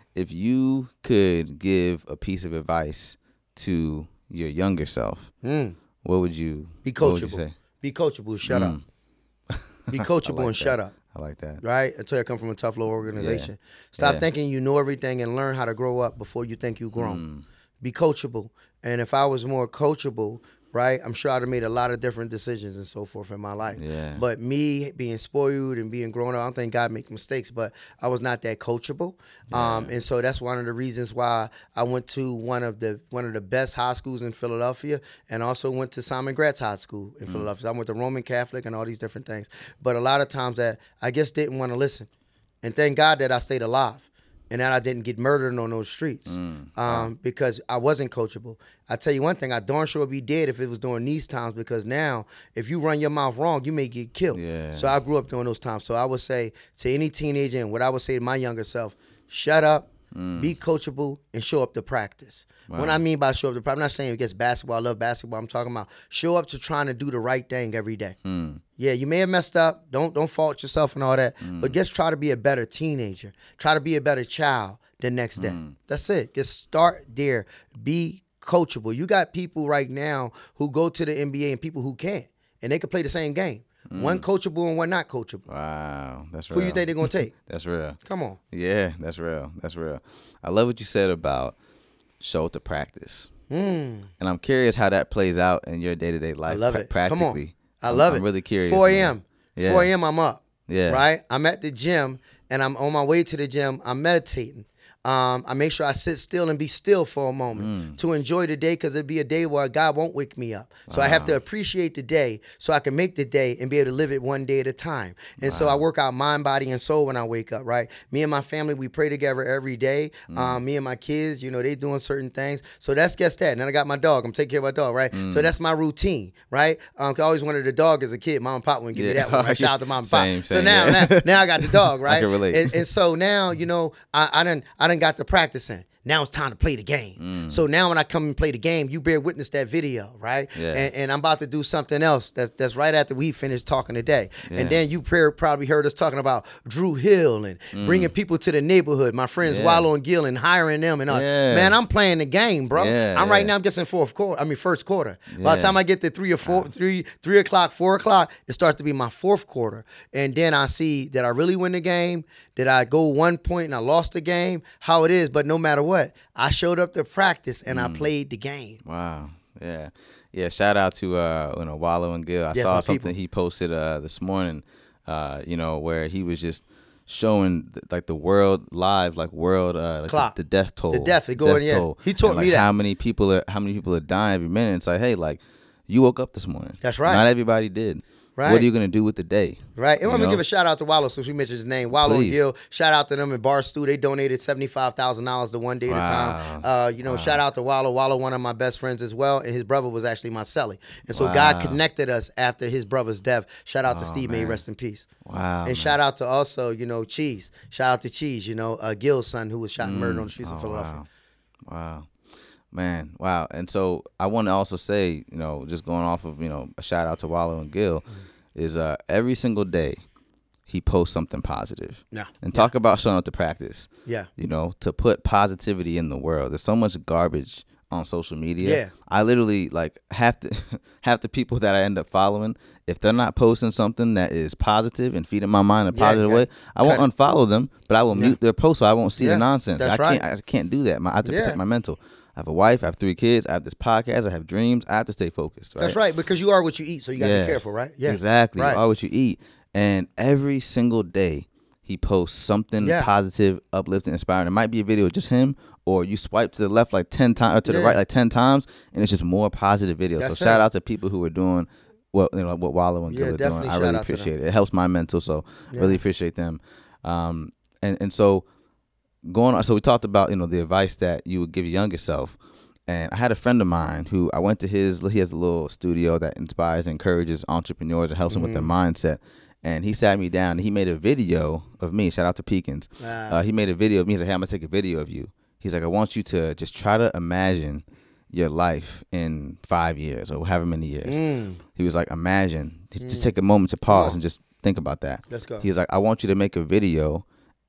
if you could give a piece of advice to your younger self, mm. what would you be coachable? What would you say? Be coachable. Shut mm. up. Be coachable like and that. shut up. I like that. Right? I tell you, I come from a tough little organization. Yeah. Stop yeah. thinking you know everything and learn how to grow up before you think you've grown. Mm. Be coachable. And if I was more coachable, right, I'm sure I'd have made a lot of different decisions and so forth in my life. Yeah. But me being spoiled and being grown up, I don't think God makes mistakes, but I was not that coachable. Yeah. Um, and so that's one of the reasons why I went to one of the one of the best high schools in Philadelphia, and also went to Simon Gratz High School in mm. Philadelphia. I went to Roman Catholic and all these different things. But a lot of times that I just didn't want to listen. And thank God that I stayed alive. And that I didn't get murdered on those streets mm, wow. um, because I wasn't coachable. I tell you one thing, I darn sure would be dead if it was during these times, because now if you run your mouth wrong, you may get killed. Yeah. So I grew up during those times. So I would say to any teenager, and what I would say to my younger self, shut up, mm. be coachable, and show up to practice. Wow. What I mean by show up to practice, I'm not saying against basketball, I love basketball. I'm talking about show up to trying to do the right thing every day. Mm. Yeah, you may have messed up. Don't don't fault yourself and all that. Mm. But just try to be a better teenager. Try to be a better child the next day. Mm. That's it. Just start there. Be coachable. You got people right now who go to the N B A and people who can't. And they can play the same game. Mm. One coachable and one not coachable. Wow, that's real. Who you think they're going to take? That's real. Come on. Yeah, that's real. That's real. I love what you said about show up to practice. Mm. And I'm curious how that plays out in your day-to-day life. I love pra- it. Practically. Come on. I love I'm, it. I'm really curious. four a.m. Yeah. four a.m. I'm up. Yeah. Right? I'm at the gym, and I'm on my way to the gym. I'm meditating. Um, I make sure I sit still and be still for a moment mm. to enjoy the day, because it'd be a day where God won't wake me up. So wow. I have to appreciate the day so I can make the day and be able to live it one day at a time. And wow. so I work out mind, body, and soul when I wake up, right? Me and my family, we pray together every day. Mm. Um, me and my kids, you know, they doing certain things. So that's just that. And then I got my dog. I'm taking care of my dog, right? Mm. So that's my routine, right? Um, I always wanted a dog as a kid. Mom and Pop wouldn't give yeah. me that one. Right? Shout out to Mom and Pop. Same, so same, now, yeah. now, now I got the dog, right? I can relate. And, and so now, you know, I, I done, I done got to practicing. Now it's time to play the game. Mm. So now when I come and play the game, you bear witness that video, right? Yeah. And, and I'm about to do something else that's that's right after we finish talking today. Yeah. And then you probably heard us talking about Drew Hill and mm. bringing people to the neighborhood, my friends yeah. Wallow and Gill, and hiring them and all. Yeah. Man, I'm playing the game, bro. Yeah, I'm yeah. right now. I'm just in fourth quarter. I mean first quarter. Yeah. By the time I get to three or four, wow. three, three o'clock, four o'clock, it starts to be my fourth quarter. And then I see that I really win the game. Did I go one point and I lost the game? How it is, but no matter what, I showed up to practice and mm. I played the game. Wow. Yeah. Yeah. Shout out to uh you know Wallow and Gill. I yeah, saw something people. he posted uh this morning, uh, you know, where he was just showing th- like the world live, like world uh like Clock. The, the death toll. The death, it going, yeah. Toll. He taught and, like, me that. How many people are how many people are dying every minute? It's like, hey, like you woke up this morning. That's right. Not everybody did. Right. What are you gonna do with the day? Right. And I'm know? gonna give a shout out to Wallow since we mentioned his name. Wallow Please. and Gill. Shout out to them in Barstool. They donated seventy-five thousand dollars to one day wow. at a time. Uh, you know, wow. shout out to Wallow. Wallow, one of my best friends as well, and his brother was actually my celly. And so wow. God connected us after his brother's death. Shout out oh, to Steve man. May, rest in peace. Wow. And man. shout out to also, you know, Cheese. Shout out to Cheese, you know, uh, Gill's son who was shot and mm. murdered on the streets oh, of Philadelphia. Wow. wow. Man, wow. And so I want to also say, you know, just going off of, you know, a shout out to Wallow and Gill, mm. is uh, every single day he posts something positive. Yeah. And talk yeah. about showing up to practice. Yeah. You know, to put positivity in the world. There's so much garbage on social media. Yeah. I literally, like, half the, half the people that I end up following, if they're not posting something that is positive and feeding my mind in a yeah, positive yeah. way, I won't Cut unfollow them, but I will yeah. mute their post so I won't see yeah. the nonsense. That's I right. can't I can't do that. My, I have to yeah. protect my mental. I have a wife, I have three kids, I have this podcast, I have dreams. I have to stay focused, right? That's right, because you are what you eat, so you got to yeah. be careful, right? Yeah. Exactly. Right. You are what you eat. And every single day he posts something yeah. positive, uplifting, inspiring. It might be a video of just him, or you swipe to the left like ten times, or to yeah. the right like ten times, and it's just more positive videos. That's so shout it. out to people who are doing what you know what Wallow and Yeah, Gill are doing. definitely I shout really out to appreciate them. it. It helps my mental, so Yeah. really appreciate them. Um, and and so going on. So we talked about you know the advice that you would give your younger self. And I had a friend of mine who I went to his, he has a little studio that inspires and encourages entrepreneurs and helps them Mm-hmm. with their mindset. And he sat me down and he made a video of me. Shout out to Peekins. Wow. Uh, he made a video of me. He's like, hey, I'm going to take a video of you. He's like, I want you to just try to imagine your life in five years or however many years. Mm. He was like, imagine. Mm. Just take a moment to pause and just think about that. Let's go. He's like, I want you to make a video.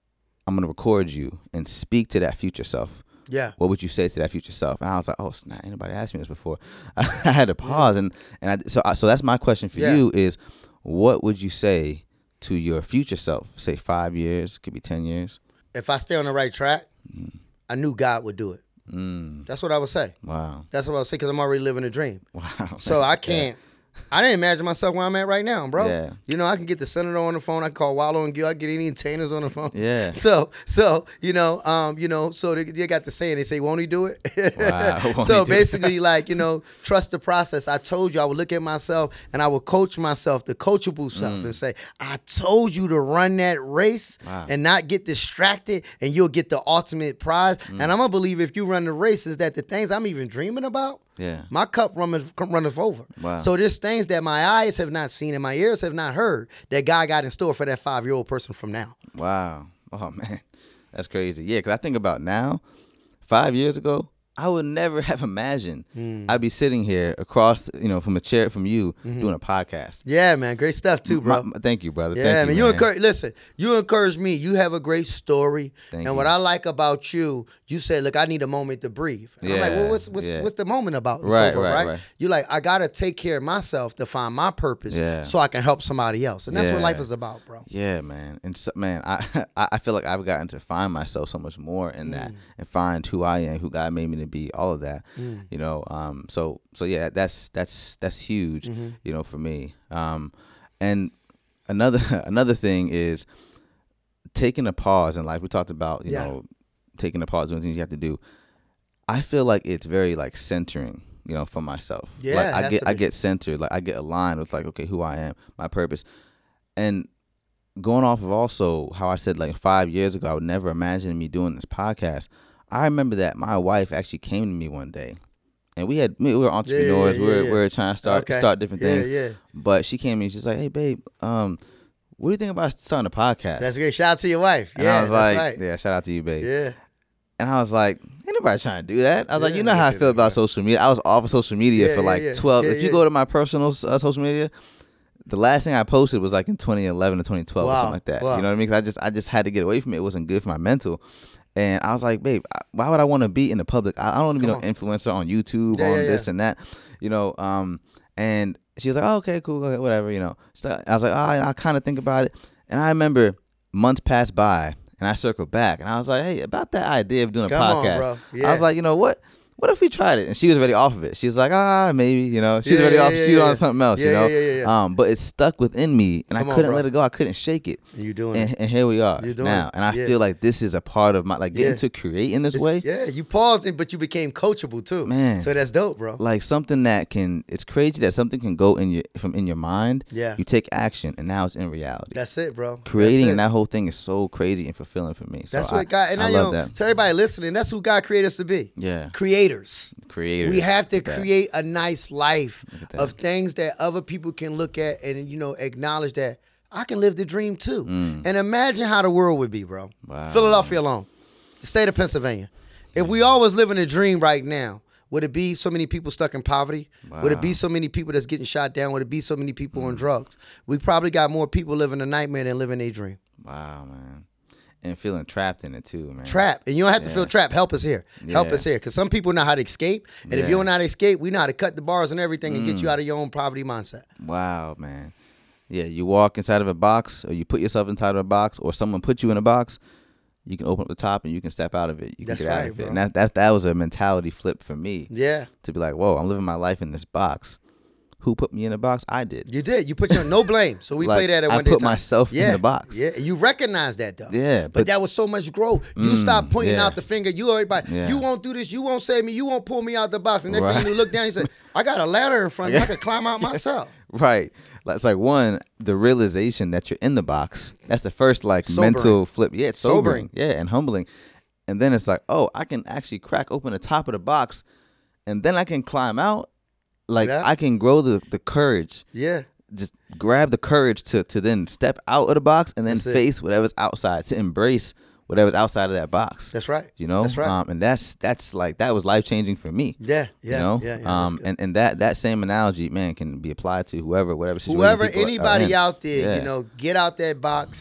I'm gonna record you and speak to that future self. Yeah. What would you say to that future self? And I was like, oh, snap, anybody asked me this before. I had to pause, and and I, so I, so that's my question for Yeah. you is, what would you say to your future self? Say five years, could be ten years. If I stay on the right track, mm. I knew God would do it. Mm. That's what I would say. Wow. That's what I would say because I'm already living a dream. Wow. So I can't. Yeah. I didn't imagine myself where I'm at right now, bro. Yeah. You know, I can get the senator on the phone. I can call Wallow and Gil. I can get any entertainers on the phone. Yeah. So, so you know, um, you know, so they, they got the saying. They say, "Won't he do it?" Wow. Won't So he do basically, it? like you know, trust the process. I told you I would look at myself and I would coach myself, the coachable self, mm. and say, "I told you to run that race wow. and not get distracted, and you'll get the ultimate prize." Mm. And I'm gonna believe if you run the race, is that the things I'm even dreaming about. Yeah. My cup runneth, runneth over. Wow. So there's things that my eyes have not seen and my ears have not heard that God got in store for that five-year-old person from now. Wow. Oh, man. That's crazy. Yeah, because I think about now, five years ago, I would never have imagined mm. I'd be sitting here across, you know, from a chair from you mm-hmm. doing a podcast. Yeah, man. Great stuff too, bro. My, thank you, brother. Yeah, thank man. You, You man. encourage. Listen, you encourage me. You have a great story. Thank and you. what I like about you, you said, "Look, I need a moment to breathe." And yeah, I'm like, "Well, what's what's yeah. what's the moment about?" And right, so forth, right, right, right. You're like, "I gotta take care of myself to find my purpose, yeah. so I can help somebody else." And that's yeah. what life is about, bro. Yeah, man. And so, man, I I feel like I've gotten to find myself so much more in that, mm. and find who I am, who God made me to be, all of that. Mm. You know, um, so so yeah, that's that's that's huge, mm-hmm. you know, for me. Um, and another another thing is taking a pause in life. We talked about, you yeah. know, taking a pause, doing things you have to do. I feel like it's very like centering, you know, for myself. Yeah, like I get I get centered, like I get aligned with like, okay, who I am, my purpose, and going off of also how I said like five years ago, I would never imagine me doing this podcast. I remember that my wife actually came to me one day. And we had we were entrepreneurs. Yeah, yeah, yeah, we were yeah. we were trying to start okay. start different yeah, things. Yeah. But she came to me. She's like, "Hey, babe, um, what do you think about starting a podcast?" That's great. Shout out to your wife. And yeah, I was like, right. "Yeah, shout out to you, babe." Yeah. And I was like, "Ain't nobody trying to do that." I was yeah, like, "You know how I feel about social media." I was off of social media yeah, for like yeah, yeah. twelve. Yeah, if you yeah. go to my personal uh, social media, the last thing I posted was like in twenty eleven or twenty twelve wow. or something like that. Wow. You know what I mean? Because I just I just had to get away from it. It wasn't good for my mental. And I was like, babe, why would I want to be in the public? I don't want to be Come no on. influencer on YouTube, Yeah, on yeah, this yeah. and that, you know. Um, and she was like, oh, okay, cool, okay, whatever, you know. She's like, I was like, oh, I, I kind of think about it. And I remember months passed by, and I circled back, and I was like, hey, about that idea of doing a Come on, podcast. bro. Yeah. I was like, you know what? What if we tried it? And she was already off of it. She was like, ah, maybe, you know. She's Yeah, already yeah, off. yeah, She's yeah, on yeah. something else, Yeah, you know. yeah, yeah, yeah. Um, but it stuck within me, and Come I on, couldn't bro. let it go. I couldn't shake it. You doing And, it. and here we are You doing now. it. And I Yeah. feel like this is a part of my, like, getting Yeah. to create in this It's- way. Yeah, you paused, in, but you became coachable too. Man. So that's dope, bro. Like something that can, it's crazy that something can go in your, from in your mind. Yeah. You take action, and now it's in reality. That's it, bro. Creating That's and it. that whole thing is so crazy and fulfilling for me. So That's I, what God, and I I, you love know, that. to everybody listening, that's who God created us to be. Yeah. Creators. Creators. We have to Look at that. create a nice life Look at that. of things that other people can look at and, you know, acknowledge that I can live the dream too. Mm. And imagine how the world would be, bro. Wow. Philadelphia alone, the state of Pennsylvania. If we all was living a dream right now, would it be so many people stuck in poverty? Would it be Wow. so many people that's getting shot down? Would it be so many people on drugs? We probably got more people living a nightmare than living a dream. Wow, man. And feeling trapped in it too, man. Trapped. And you don't have to Yeah. feel trapped. Help us here. Help Yeah. us here. Because some people know how to escape. And if Yeah. you don't know how to escape, we know how to cut the bars and everything and get Mm. you out of your own poverty mindset. Wow, man. Yeah, you walk inside of a box, or you put yourself inside of a box, or someone put you in a box. You can open up the top and you can step out of it. You can That's get out right, of it. bro. And that that that was a mentality flip for me. Yeah. To be like, whoa, I'm living my life in this box. Who put me in a box? I did. You did. You put your no blame. So we Like, play that at I one day. put time. myself in yeah. the box. Yeah. You recognize that though. Yeah, But, but- that was so much growth. You Mm, stop pointing yeah. out the finger. You everybody. Yeah. You won't do this. You won't save me. You won't pull me out the box. And next Right. thing you look down, you say, I got a ladder in front of me. I can climb out myself. Right. Like, it's like, one, the realization that you're in the box. That's the first like Sobering. mental flip. Yeah, it's sobering. Sobering. Yeah, and humbling. And then it's like, oh, I can actually crack open the top of the box, and then I can climb out. Like Yeah. I can grow the, the courage. Yeah. Just grab the courage to to then step out of the box and then That's it. face whatever's outside, to embrace whatever's outside of that box. That's right. You know? That's right. Um, and that's that's like that was life changing for me. Yeah. Yeah. You know? Yeah. yeah um that's good. and, and that that same analogy, man, can be applied to whoever, whatever situation. Whoever, people are anybody in. out there, Yeah. you know, get out that box,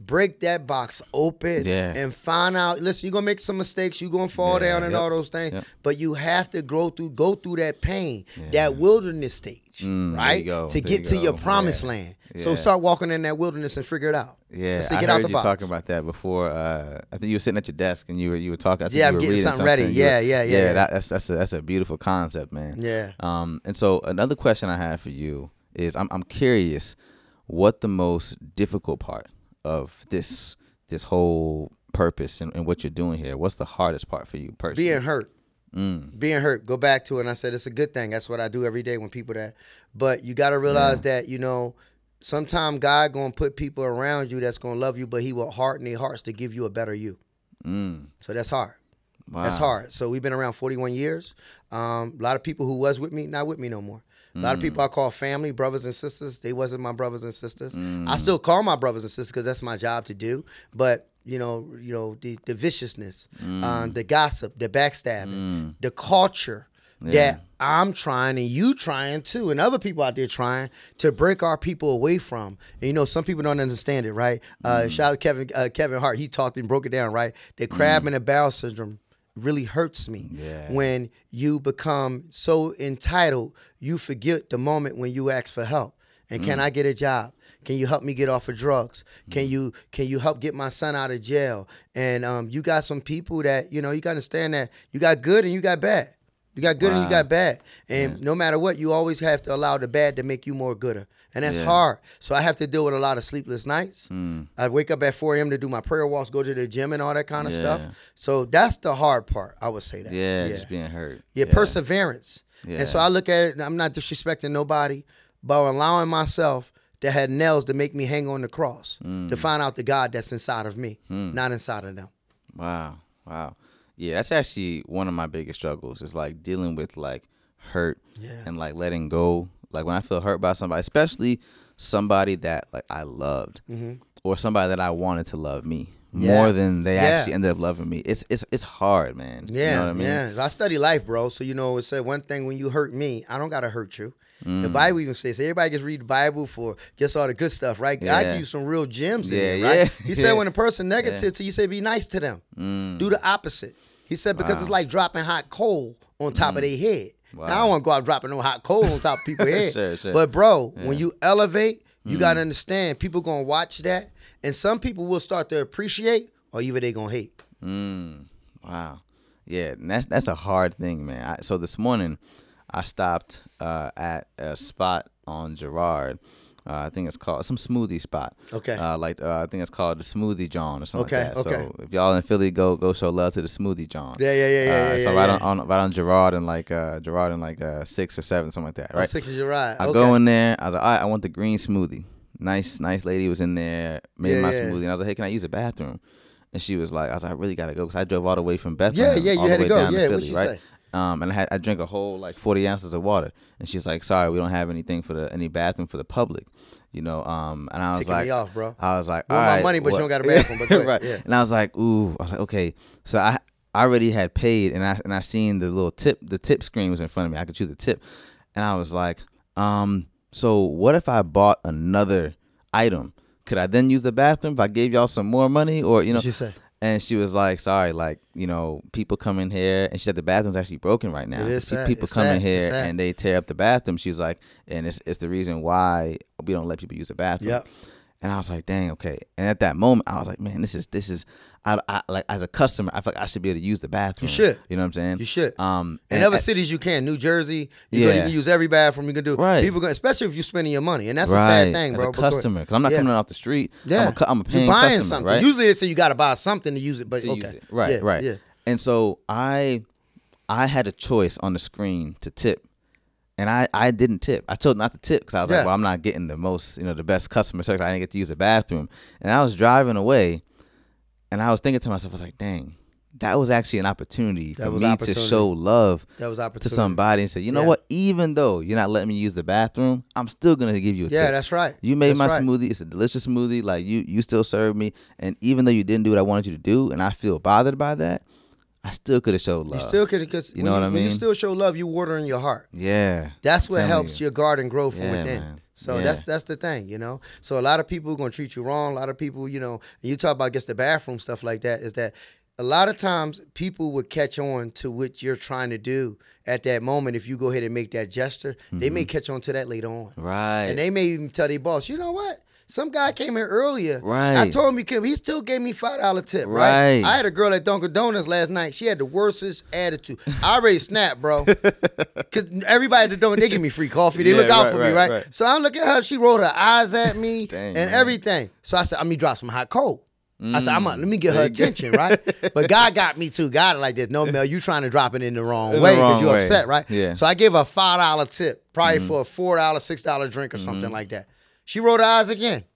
break that box open Yeah. and find out. Listen, you're gonna make some mistakes, you're gonna fall Yeah, down and yep, all those things, yep. but you have to go through go through that pain, Yeah. that wilderness stage, Mm, there right? you go, To there get you to your go. promised Yeah. land. So Yeah. start walking in that wilderness and figure it out. Yeah, Let's say, I get heard out the you box. talking about that before. Uh, I think you were sitting at your desk and you were you were talking. I think Yeah, you I'm were getting reading something ready. You Yeah, were- yeah, yeah, yeah. That, that's that's a, that's a beautiful concept, man. Yeah. Um, and so another question I have for you is, I'm I'm curious, what the most difficult part of this this whole purpose and, and what you're doing here? What's the hardest part for you personally? Being hurt. Mm. Being hurt. Go back to it. And I said it's a good thing. That's what I do every day when people that. But you got to realize Yeah. that, you know, sometimes God going to put people around you that's going to love you, but he will harden their hearts to give you a better you. Mm. So that's hard. Wow. That's hard. So we've been around forty-one years. Um, a lot of people who was with me, not with me no more. A lot of people I call family, brothers and sisters. They wasn't my brothers and sisters. Mm. I still call my brothers and sisters because that's my job to do. But you know, you know the, the viciousness, um, the gossip, the backstabbing, Mm. the culture Yeah. that I'm trying and you trying too, and other people out there trying to break our people away from. And you know, some people don't understand it, right? Uh, shout out to Kevin uh, Kevin Hart. He talked and broke it down, right? The crab in the barrel syndrome really hurts me Yeah. when you become so entitled you forget the moment when you ask for help. And can I get a job? Can you help me get off of drugs? Can you can you help get my son out of jail? And um, you got some people that, you know, you got to understand that you got good and you got bad. You got good and you Wow. got bad. And no matter what, you always have to allow the bad to make you more gooder. And that's Yeah. hard. So I have to deal with a lot of sleepless nights. Mm. I wake up at four a.m. to do my prayer walks, go to the gym and all that kind of Yeah. stuff. So that's the hard part, I would say that. Yeah, Yeah, just being hurt. Yeah, perseverance. Yeah. And so I look at it, and I'm not disrespecting nobody, but allowing myself to have nails to make me hang on the cross, Mm. to find out the God that's inside of me, not inside of them. Wow. Wow. Yeah, that's actually one of my biggest struggles. Is like dealing with like hurt Yeah. and like letting go. Like when I feel hurt by somebody, especially somebody that like I loved or somebody that I wanted to love me Yeah. more than they Yeah. actually ended up loving me. It's it's it's hard, man. Yeah, You know what I mean? yeah. I study life, bro. So you know, it said one thing: when you hurt me, I don't gotta hurt you. Mm. The Bible even says everybody gets read the Bible for just all the good stuff, right? God Yeah. give you some real gems in Yeah, there, right? yeah, He said yeah. when a person negative to you, say be nice to them. Mm. Do the opposite. He said because Wow. it's like dropping hot coal on top of their head. Wow. Now I don't want to go out dropping no hot coal on top of people's head. Sure, sure. But bro, Yeah. when you elevate, you gotta understand people gonna watch that, and some people will start to appreciate, or even they gonna hate. Mm, wow. Yeah, and that's that's a hard thing, man. I, so this morning, I stopped uh, at a spot on Girard. Uh, I think it's called some smoothie spot. Okay. Uh, like uh, I think it's called the Smoothie John or something Okay, like that. okay. So if y'all in Philly, go go show love to the Smoothie John. Yeah, yeah, yeah, yeah, Uh, yeah, so yeah, right yeah. on, on right on Girard and like uh, Girard and like uh, six or seven, something like that. Oh, Right. six is your ride. I Okay. go in there. I was like, all right, I want the green smoothie. Nice, nice lady was in there, made Yeah, my yeah. smoothie, and I was like, hey, can I use the bathroom? And she was like, I was like, I really gotta go because I drove all the way from Yeah, Bethlehem, yeah, you all had the to way go. down Yeah, to what'd Philly, she right? say? Um, and I had I drank a whole like forty ounces of water, and she's like, sorry, we don't have anything for the any bathroom for the public, you know. Um, and I was Ticking like, me off, bro. I was like, Want all my right, money, but you what- don't got a bathroom, but go ahead, right. yeah. And I was like, ooh, I was like, okay. So I I already had paid, and I and I seen the little tip, the tip screen was in front of me. I could choose the tip, and I was like, um, so what if I bought another item? Could I then use the bathroom if I gave y'all some more money, or you know? What'd she say? And she was like, sorry, like, you know, people come in here, and she said the bathroom's actually broken right now. It is Pe- sad. People It's come in sad. here It's sad. and they tear up the bathroom. She was like, and it's it's the reason why we don't let people use the bathroom. Yep. And I was like, dang, okay. And at that moment, I was like, man, this is this is, I, I like as a customer, I feel like I should be able to use the bathroom. You should. You know what I'm saying? You should. Um, In and- other cities, you can. New Jersey, you, Yeah. can, you can use every bathroom you can do. Right. People, gonna, especially if you're spending your money, and that's right. a sad thing, as bro. a But go ahead. customer, because I'm not Yeah. coming off the street. Yeah, I'm a, cu- I'm a paying you're buying customer, something. right? Usually, they say you got to buy something to use it, but to okay, use it. Right, yeah, right. Yeah. And so I I had a choice on the screen to tip. And I, I didn't tip. I chose not to tip because I was Yeah. like, well, I'm not getting the most, you know, the best customer service. I didn't get to use the bathroom. And I was driving away, and I was thinking to myself, I was like, dang, that was actually an opportunity That for was me opportunity. to show love That was to opportunity. somebody and say, you know Yeah. what? Even though you're not letting me use the bathroom, I'm still going to give you a Yeah, tip. that's right. You made That's my right. smoothie. It's a delicious smoothie. Like, you you still serve me. And even though you didn't do what I wanted you to do, and I feel bothered by that, I still could have showed love. You still could have, because you know what you, I mean. When you still show love, you watering your heart. Yeah, that's what I'm helps you. your garden grow from yeah, within. Man. So yeah. that's that's the thing, you know. So a lot of people are gonna treat you wrong. A lot of people, you know, and you talk about, I guess, the bathroom stuff like that. Is that a lot of times people would catch on to what you're trying to do at that moment. If you go ahead and make that gesture, mm-hmm. they may catch on to that later on. Right. And they may even tell their boss, you know what? Some guy came here earlier. Right. I told him he came. He still gave me five dollar tip. Right. Right. I had a girl at Dunkin' Donuts last night. She had the worstest attitude. I already snapped, bro. Because everybody at the Dunkin', they give me free coffee. They yeah, look out right, for me, right, right? right? So I look at her. She rolled her eyes at me Dang, and man. everything. So I said, I'm going to drop some hot cold. Mm. I said, I'm gonna, let me get her attention, right? But God got me too. God like this. No, Mel, you trying to drop it in the wrong in way because you're way. upset, right? Yeah. So I gave her a five dollar tip, probably mm. for a four dollar, six dollar drink or mm. something like that. She rolled her eyes again.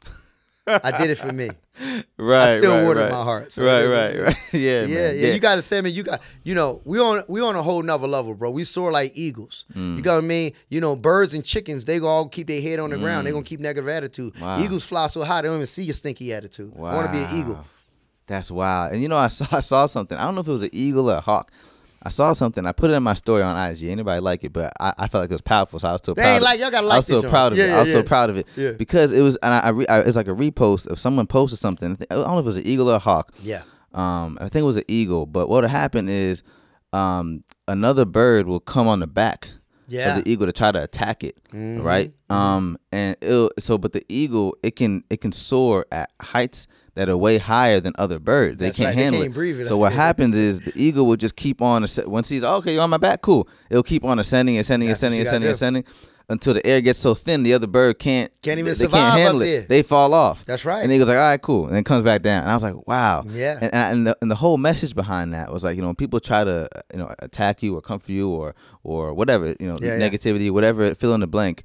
I did it for me. Right, I still right, watered right. my heart. So right, right, right. Yeah, yeah, man. yeah. yeah. You got to say, man. You got, you know, we on we on a whole nother level, bro. We soar like eagles. Mm. You got what I mean? You know, birds and chickens, they all keep their head on the mm. ground. They gonna keep negative attitude. Wow. Eagles fly so high they don't even see your stinky attitude. Wow. I want to be an eagle. That's wild. And you know, I saw I saw something. I don't know if it was an eagle or a hawk. I saw something. I put it in my story on I G. Anybody like it? But I, I felt like it was powerful, so I was so they proud. Ain't like, y'all gotta like I was so joint. proud of yeah, it. Yeah, I was yeah. so proud of it yeah. because it was. And I, I, re, I it's like a repost of someone posted something. I don't know if it was an eagle or a hawk. Yeah. Um, I think it was an eagle. But what happened is, um, another bird will come on the back yeah. of the eagle to try to attack it. Mm-hmm. Right. Mm-hmm. Um, and it'll, so, but the eagle, it can it can soar at heights that are way higher than other birds. They That's can't right. handle they can't it. Breathe it. So what happens is the eagle will just keep on, once he's, okay, you're on my back, cool. It'll keep on ascending, ascending, That's ascending, ascending, ascending, until the air gets so thin the other bird can't, can't even they survive can't handle up it. there. They fall off. That's right. And the eagle's like, all right, cool. And then comes back down. And I was like, wow. Yeah. And, and, the, and the whole message behind that was like, you know, when people try to, you know, attack you or come for you or or whatever, you know, yeah, negativity, yeah. whatever, fill in the blank,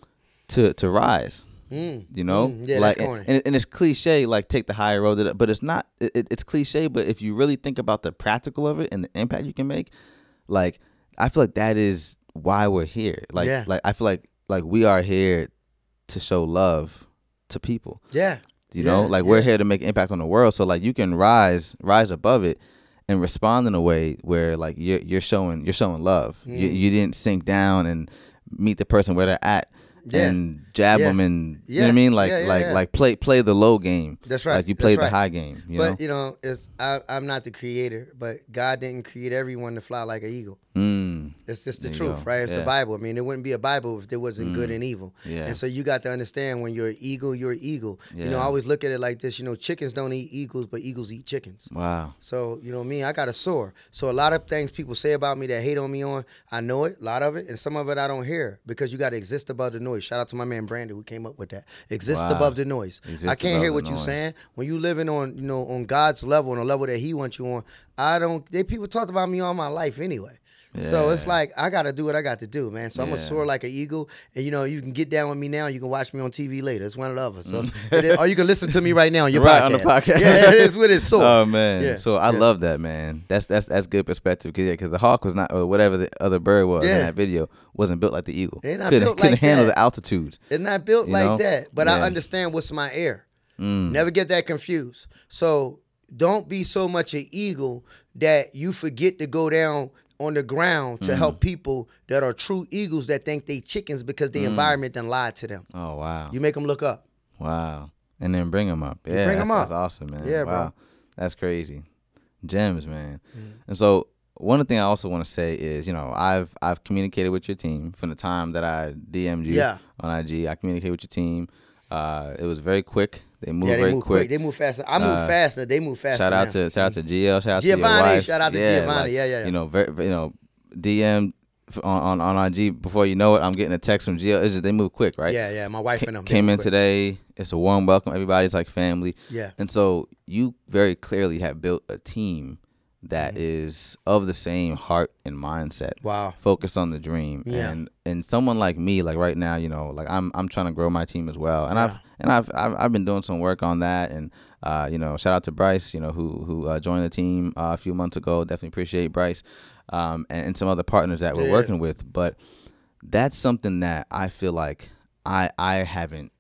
to to rise. Mm. You know, mm. yeah, like, that's corny. and, and it's cliche, like take the higher road, but it's not. It, it's cliche, but if you really think about the practical of it and the impact you can make, like I feel like that is why we're here. Like, yeah. like I feel like like we are here to show love to people. Yeah, you yeah. know, like yeah. we're here to make an impact on the world. So like you can rise, rise above it, and respond in a way where like you're you're showing you're showing love. Mm. You you didn't sink down and meet the person where they're at. Yeah. And jab yeah. them and yeah. you know what I mean, like yeah, yeah, like yeah. like play play the low game. That's right. Like you played right. the high game. You but know? you know, it's I, I'm not the creator, but God didn't create everyone to fly like an eagle. Mm. It's just the there truth, right? It's yeah. the Bible. I mean, there wouldn't be a Bible if there wasn't mm. good and evil. Yeah. And so you got to understand when you're an eagle, you're an eagle. Yeah. You know, I always look at it like this. You know, chickens don't eat eagles, but eagles eat chickens. Wow. So you know me, I got a soar. So a lot of things people say about me that hate on me on, I know it, a lot of it, and some of it I don't hear because you got to exist above the noise. Shout out to my man Brandon who came up with that. Exist wow. above the noise. Exist I can't hear what noise. you're saying. When you living on, you know, on God's level, on a level that He wants you on, I don't. They people talked about me all my life anyway. Yeah. So it's like I gotta do what I got to do, man. So yeah. I'm gonna soar like an eagle, and you know you can get down with me now. You can watch me on T V later. It's one of the others. So, or you can listen to me right now on your right, podcast. on the podcast. Yeah, it is with it soar. Oh man, yeah. so I yeah. love that, man. That's that's that's good perspective because yeah, because the hawk was not or whatever the other bird was yeah. in that video wasn't built like the eagle. They're not couldn't built couldn't like handle that. the altitudes. It's not built you like know? that. But yeah. I understand what's my air. Mm. Never get that confused. So don't be so much an eagle that you forget to go down on the ground to mm. help people that are true eagles that think they chickens because the mm. environment done lied to them. Oh, wow. You make them look up. Wow. And then bring them up. Yeah, you bring that's, them up. That's awesome, man. Yeah, wow. bro. That's crazy. Gems, man. Mm. And so one thing I also want to say is, you know, I've I've communicated with your team from the time that I D M'd you yeah. on I G. I communicated with your team. Uh, it was very quick. They moved yeah, they very move quick. quick. They move faster. I move uh, faster. They move faster. Shout out now. to shout out to G L. Shout out Giovanni, to your wife. shout out to yeah, Giovanni. Like, yeah, yeah, yeah. You know, very, you know, D M on, on on I G. Before you know it, I'm getting a text from G L. It's just they move quick, right? Yeah, yeah. My wife and them came in quick. today. It's a warm welcome. Everybody's like family. Yeah. And so you very clearly have built a team that mm-hmm. is of the same heart and mindset. Wow. Focused on the dream. Yeah. And and someone like me, like right now, you know, like I'm I'm trying to grow my team as well. And yeah. I've and I've, I've I've been doing some work on that. And uh, you know, shout out to Bryce, you know, who who uh, joined the team uh, a few months ago. Definitely appreciate Bryce. Um, and, and some other partners that we're yeah. working with. But that's something that I feel like I I haven't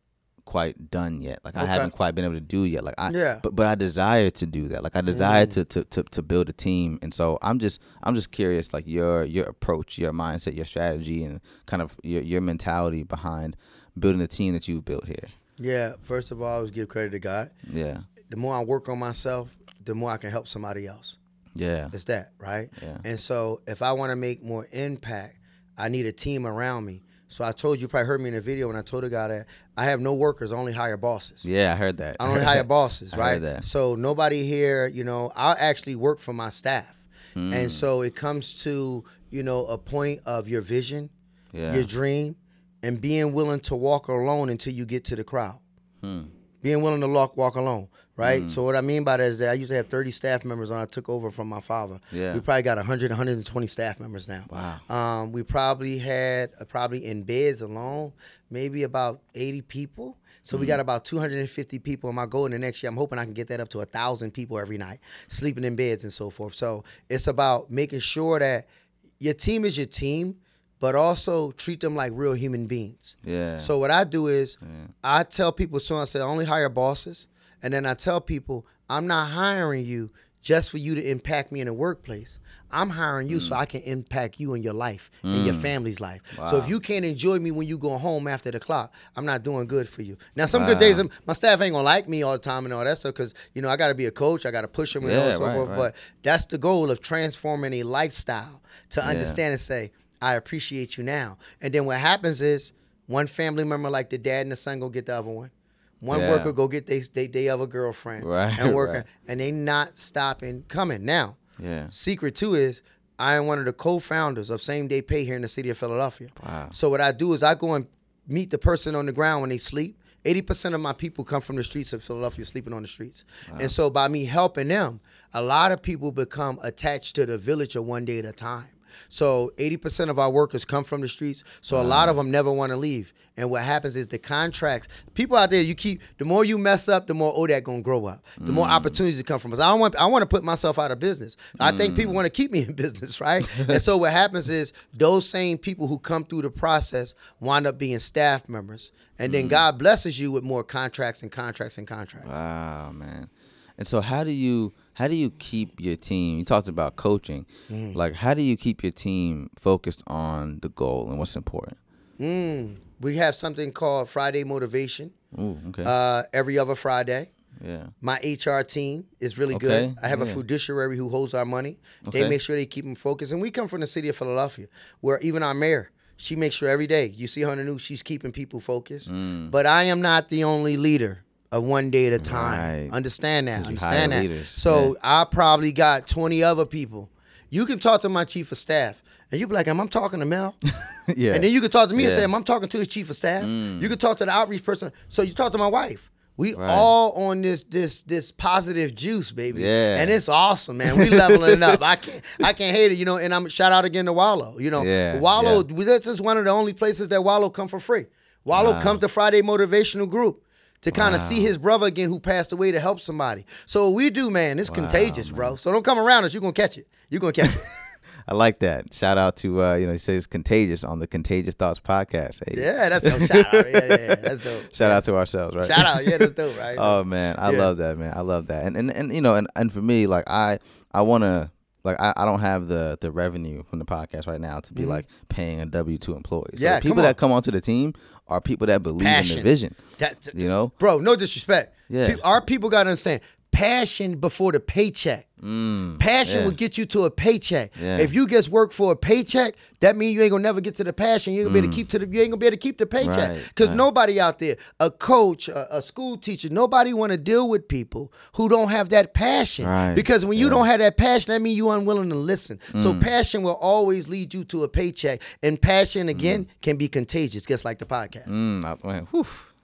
quite done yet. Like, okay. I haven't quite been able to do yet. Like, I, yeah. but, but I desire to do that. Like, I desire mm. to, to, to, to build a team. And so I'm just, I'm just curious, like your, your approach, your mindset, your strategy, and kind of your, your mentality behind building the team that you've built here. Yeah. First of all, I always give credit to God. Yeah. The more I work on myself, the more I can help somebody else. Yeah. It's that, right? Yeah. And so if I want to make more impact, I need a team around me. So I told you, you probably heard me in the video when I told the guy that I have no workers, I only hire bosses. Yeah, I heard that. I only hire bosses, right? I heard that. So nobody here, you know, I actually work for my staff. Mm. And so it comes to, you know, a point of your vision, yeah. your dream, and being willing to walk alone until you get to the crowd. Hmm. Being willing to walk, walk alone, right? Mm. So what I mean by that is that I used to have thirty staff members when I took over from my father. Yeah. We probably got one hundred, one hundred twenty staff members now. Wow. Um, we probably had, uh, probably in beds alone, maybe about eighty people. So mm. we got about two hundred fifty people. And my goal in the next year, I'm hoping I can get that up to one thousand people every night, sleeping in beds and so forth. So it's about making sure that your team is your team, but also treat them like real human beings. Yeah. So what I do is yeah. I tell people, so I say I only hire bosses, and then I tell people I'm not hiring you just for you to impact me in the workplace. I'm hiring you mm. so I can impact you in your life, mm. in your family's life. Wow. So if you can't enjoy me when you go home after the clock, I'm not doing good for you. Now, some wow. good days, my staff ain't gonna like me all the time and all that stuff because, you know, I gotta be a coach, I gotta push them and, yeah, and so right, forth. right. But that's the goal of transforming a lifestyle to yeah. understand and say, I appreciate you now. And then what happens is one family member, like the dad and the son, go get the other one. One yeah. worker go get they they, they other girlfriend right, and working, right. and they not stopping coming. Now, yeah. secret too is I am one of the co-founders of Same Day Pay here in the city of Philadelphia. Wow. So what I do is I go and meet the person on the ground when they sleep. eighty percent of my people come from the streets of Philadelphia, sleeping on the streets. Wow. And so by me helping them, a lot of people become attached to the village of one day at a time. So eighty percent of our workers come from the streets. So wow. a lot of them never want to leave. And what happens is the contracts, people out there, you keep, the more you mess up, the more O D A C going to grow up. The mm. more opportunities to come from us. I don't want, I want to put myself out of business. I mm. think people want to keep me in business, right? And so what happens is those same people who come through the process wind up being staff members. And then mm. God blesses you with more contracts and contracts and contracts. Wow, man. And so how do you how do you keep your team? You talked about coaching. Mm. Like, how do you keep your team focused on the goal and what's important? Mm. We have something called Friday Motivation. Ooh, okay. Uh, every other Friday. Yeah. My H R team is really okay. good. I have yeah. a fiduciary who holds our money. Okay. They make sure they keep them focused. And we come from the city of Philadelphia, where even our mayor, she makes sure every day, you see her on the news, she's keeping people focused. Mm. But I am not the only leader of one day at a time. Right. Understand that. Understand that. Leaders. So yeah. I probably got twenty other people. You can talk to my chief of staff, and you be like, am I talking to Mel? yeah. And then you can talk to me yeah. and say, am I talking to his chief of staff? Mm. You can talk to the outreach person. So you talk to my wife. We right. all on this this this positive juice, baby. Yeah. And it's awesome, man. We leveling it up. I can't I can't hate it, you know. And I'm shout out again to Wallow. You know, yeah. Wallow, yeah. that's just one of the only places that Wallow come for free. Wallow wow. comes to Friday Motivational Group to kind of wow. see his brother again who passed away to help somebody. So what we do, man, it's wow, contagious, man. Bro. So don't come around us. You're going to catch it. You're going to catch it. I like that. Shout out to, uh, you know, he says contagious on the Contagious Thoughts podcast. Hey. Yeah, that's dope. Shout out. Yeah, yeah, yeah. That's dope. Shout yeah. out to ourselves, right? Shout out. Yeah, that's dope, right? Oh, man. I yeah. love that, man. I love that. And, and, and you know, and, and for me, like, I, I want to, like, I, I don't have the, the revenue from the podcast right now to be, mm-hmm. like, paying a W two employee. So yeah, the people come that come onto the team are people that believe Passion. in the vision. That, you know? Bro, no disrespect. Yeah. Pe- our people got to understand, passion before the paycheck. Mm, passion yeah. will get you to a paycheck. Yeah. If you just work for a paycheck, that means you ain't gonna never get to the passion. You ain't gonna mm. be able to keep to the. You ain't gonna be able to keep the paycheck because right, right. nobody out there, a coach, a, a school teacher, nobody want to deal with people who don't have that passion. Right. Because when you yeah. don't have that passion, that means you unwilling to listen. Mm. So passion will always lead you to a paycheck, and passion again mm. can be contagious, just like the podcast. Mm, I, man, whew.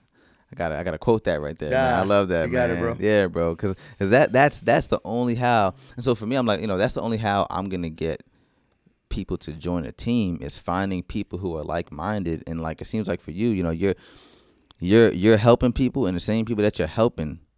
I gotta, I gotta quote that right there. Man. I love that, you man. Got it, bro. Yeah, bro. Because, because that, that's, that's the only how. And so for me, I'm like, you know, that's the only how I'm gonna get people to join a team is finding people who are like-minded. And like, it seems like for you, you know, you're, you're, you're helping people, and the same people that you're helping,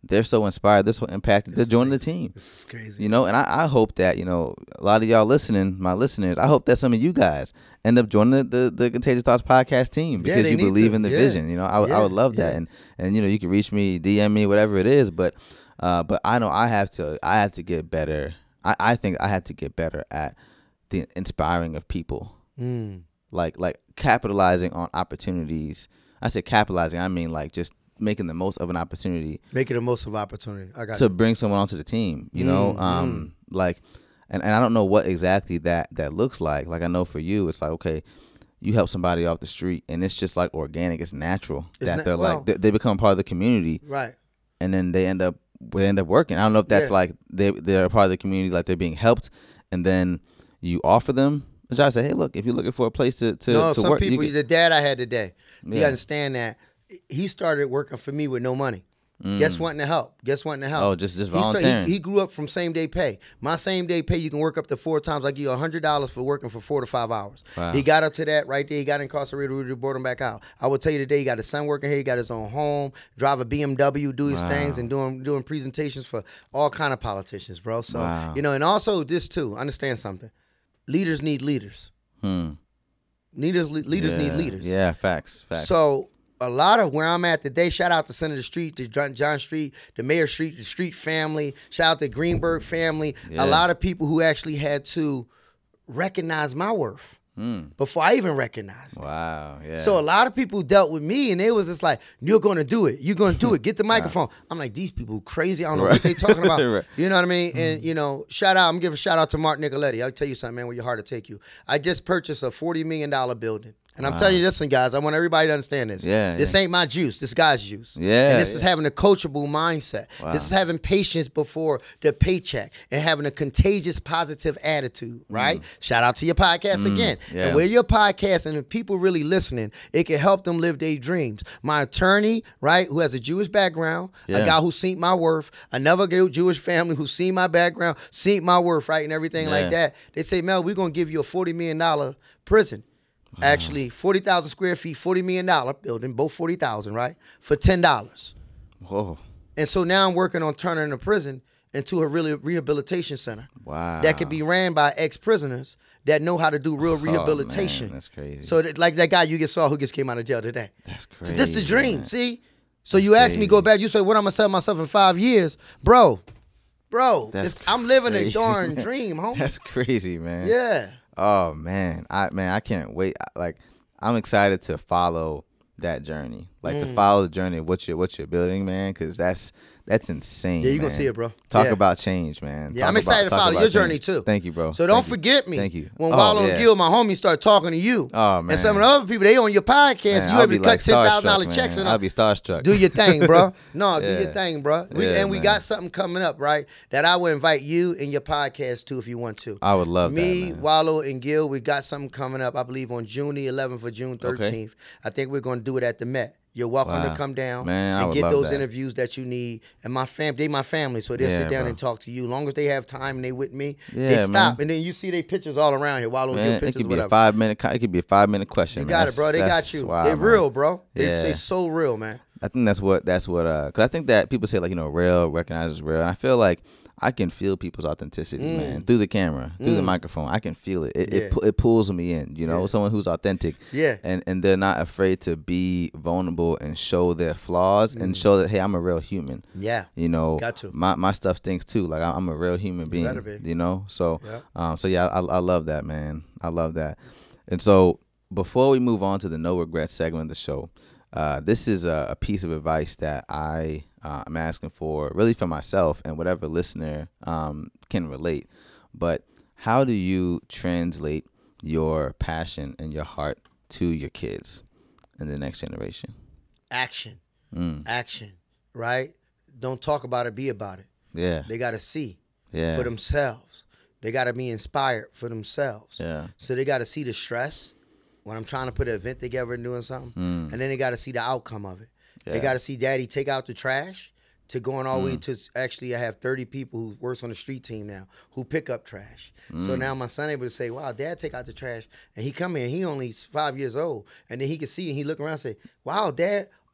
they're so inspired, they're so impacted, they're joining the team. This is crazy. You know, and I, I hope that, you know, a lot of y'all listening, my listeners, I hope that some of you guys end up joining the, the, the Contagious Thoughts podcast team because yeah, you believe to. in the yeah. vision. You know, I, yeah. I would love that. Yeah. And, and, you know, you can reach me, D M me, whatever it is. But uh, but I know I have to I have to get better. I, I think I have to get better at the inspiring of people. Mm. Like like capitalizing on opportunities. I say capitalizing, I mean like just making the most of an opportunity. Making the most of opportunity. I got to you. bring someone onto the team, you know, Mm, um, mm. like, and, and I don't know what exactly that, that looks like. Like I know for you, it's like, okay, you help somebody off the street and it's just like organic. It's natural it's that na- they're well, like, they, they become part of the community. Right. And then they end up, they end up working. I don't know if that's Yeah. like, they, they're a part of the community, like they're being helped. And then you offer them, which I say, hey, look, if you're looking for a place to, to, no, to some work. people, you can, the dad I had today, you Yeah. understand that he started working for me with no money. Mm. Guess wanting to help. Guess wanting to help. Oh, just just He sta- volunteering. He, he grew up from same day pay. My same day pay, you can work up to four times. I give you a hundred dollars for working for four to five hours. Wow. He got up to that right there. He got incarcerated. We brought him back out. I will tell you today, he got his son working here. He got his own home, drive a B M W, do his Wow. things, and doing doing presentations for all kind of politicians, bro. So Wow. you know, and also this too. Understand something. Leaders need leaders. Hmm. Leaders leaders yeah. need leaders. Yeah, facts, facts. So a lot of where I'm at today, shout out to Senator Street, to John, John Street, the Mayor Street, the Street family, shout out to Greenberg family. Yeah. A lot of people who actually had to recognize my worth Hmm. before I even recognized it. Wow, yeah. So a lot of people dealt with me, and it was just like, "You're gonna do it. You're gonna do it. Get the microphone." I'm like, "These people crazy. I don't know Right. what they talking about." Right. You know what I mean? And you know, shout out. I'm giving a shout out to Mark Nicoletti. I'll tell you something, man. Where your heart to take you. I just purchased a forty million dollar building. And I'm Wow. telling you, listen, guys, I want everybody to understand this. Yeah, This yeah. ain't my juice. This guy's juice. Yeah, And this yeah. is having a coachable mindset. Wow. This is having patience before the paycheck and having a contagious positive attitude, right? Shout out to your podcast again. Mm. yeah. And where your podcast and if people really listening, it can help them live their dreams. My attorney, right, who has a Jewish background, Yeah. a guy who seen my worth, another Jewish family who seen my background, seen my worth, right, and everything Yeah. like that. They say, Mel, we're going to give you a forty million dollars prison. Actually, forty thousand square feet, forty million dollars building, both forty thousand, right, for ten dollars. Whoa. And so now I'm working on turning the prison into a really rehabilitation center Wow. that could be ran by ex-prisoners that know how to do real rehabilitation. Oh, man, that's crazy. So that, like that guy you just saw who just came out of jail today. That's crazy. So this is the dream, man. see? So you asked me, go crazy. back, you say, what I'm going to sell myself in five years? Bro, bro, That's it's- I'm living crazy, a darn man. dream, homie. That's crazy, man. Yeah. Oh man, I man, I can't wait. I- Like, I'm excited to follow that journey. Like Mm. to follow the journey of what you're what you're building, man. Because that's that's insane. Yeah, you gonna man. see it, bro. Talk Yeah. about change, man. Yeah, Talk I'm about- excited to talk follow about your journey change. too. Thank you, bro. So don't Thank you. forget me. Thank you. When Oh, Wallow yeah. and Gil, my homies, start talking to you. Oh man. And some of the other people, they on your podcast. Man, you I'll able be to cut like ten thousand starstruck, dollars checks man. and I'll all. be starstruck. Do your thing, bro. No, do Yeah. your thing, bro. We, Yeah, and we man. got something coming up, right? That I will invite you and your podcast to if you want to. I would love Me, that, man. Wallow, and Gil, we got something coming up, I believe, on June the eleventh or June thirteenth. I think we're going to do it at the Met. You're welcome Wow. to come down Man, I and would get love those that. interviews that you need. And my fam, they my family, so they'll Yeah, sit down bro. and talk to you. Long as they have time and they with me, Yeah, they stop. man. And then you see their pictures all around here. Wallow and Gil Man, it pictures, could be whatever. a five minute. It could be a five minute question. You man. got it, bro. They That's- got you. that's wild, they man. real, bro. They, Yeah. they so real, man. I think that's what that's what uh because I think that people say like you know real recognizes real and I feel like I can feel people's authenticity Mm. man through the camera through the microphone I can feel it it, Yeah. it pu- it pulls me in you know Yeah. someone who's authentic Yeah. and and they're not afraid to be vulnerable and show their flaws and show that hey I'm a real human Yeah. you know Mm. Got to. my my stuff stinks too like I- I'm a real human being better be. you know so Yeah. um so yeah I, I love that man I love that and so before we move on to the no regrets segment of the show. Uh, this is a, a piece of advice that I uh, am asking for, really for myself and whatever listener um, can relate. But how do you translate your passion and your heart to your kids and the next generation? Action. Mm. Action. Right? Don't talk about it, be about it. Yeah, They got to see yeah, for themselves. They got to be inspired for themselves. yeah, So they got to see the stress when I'm trying to put an event together and doing something. Mm. And then they got to see the outcome of it. They Yeah. got to see daddy take out the trash to going all the way Mm. to, actually I have thirty people who works on the street team now who pick up trash. So Mm. now my son able to say, wow, dad take out the trash. And he come in, he only five years old. And then he can see and he look around and say, wow, dad,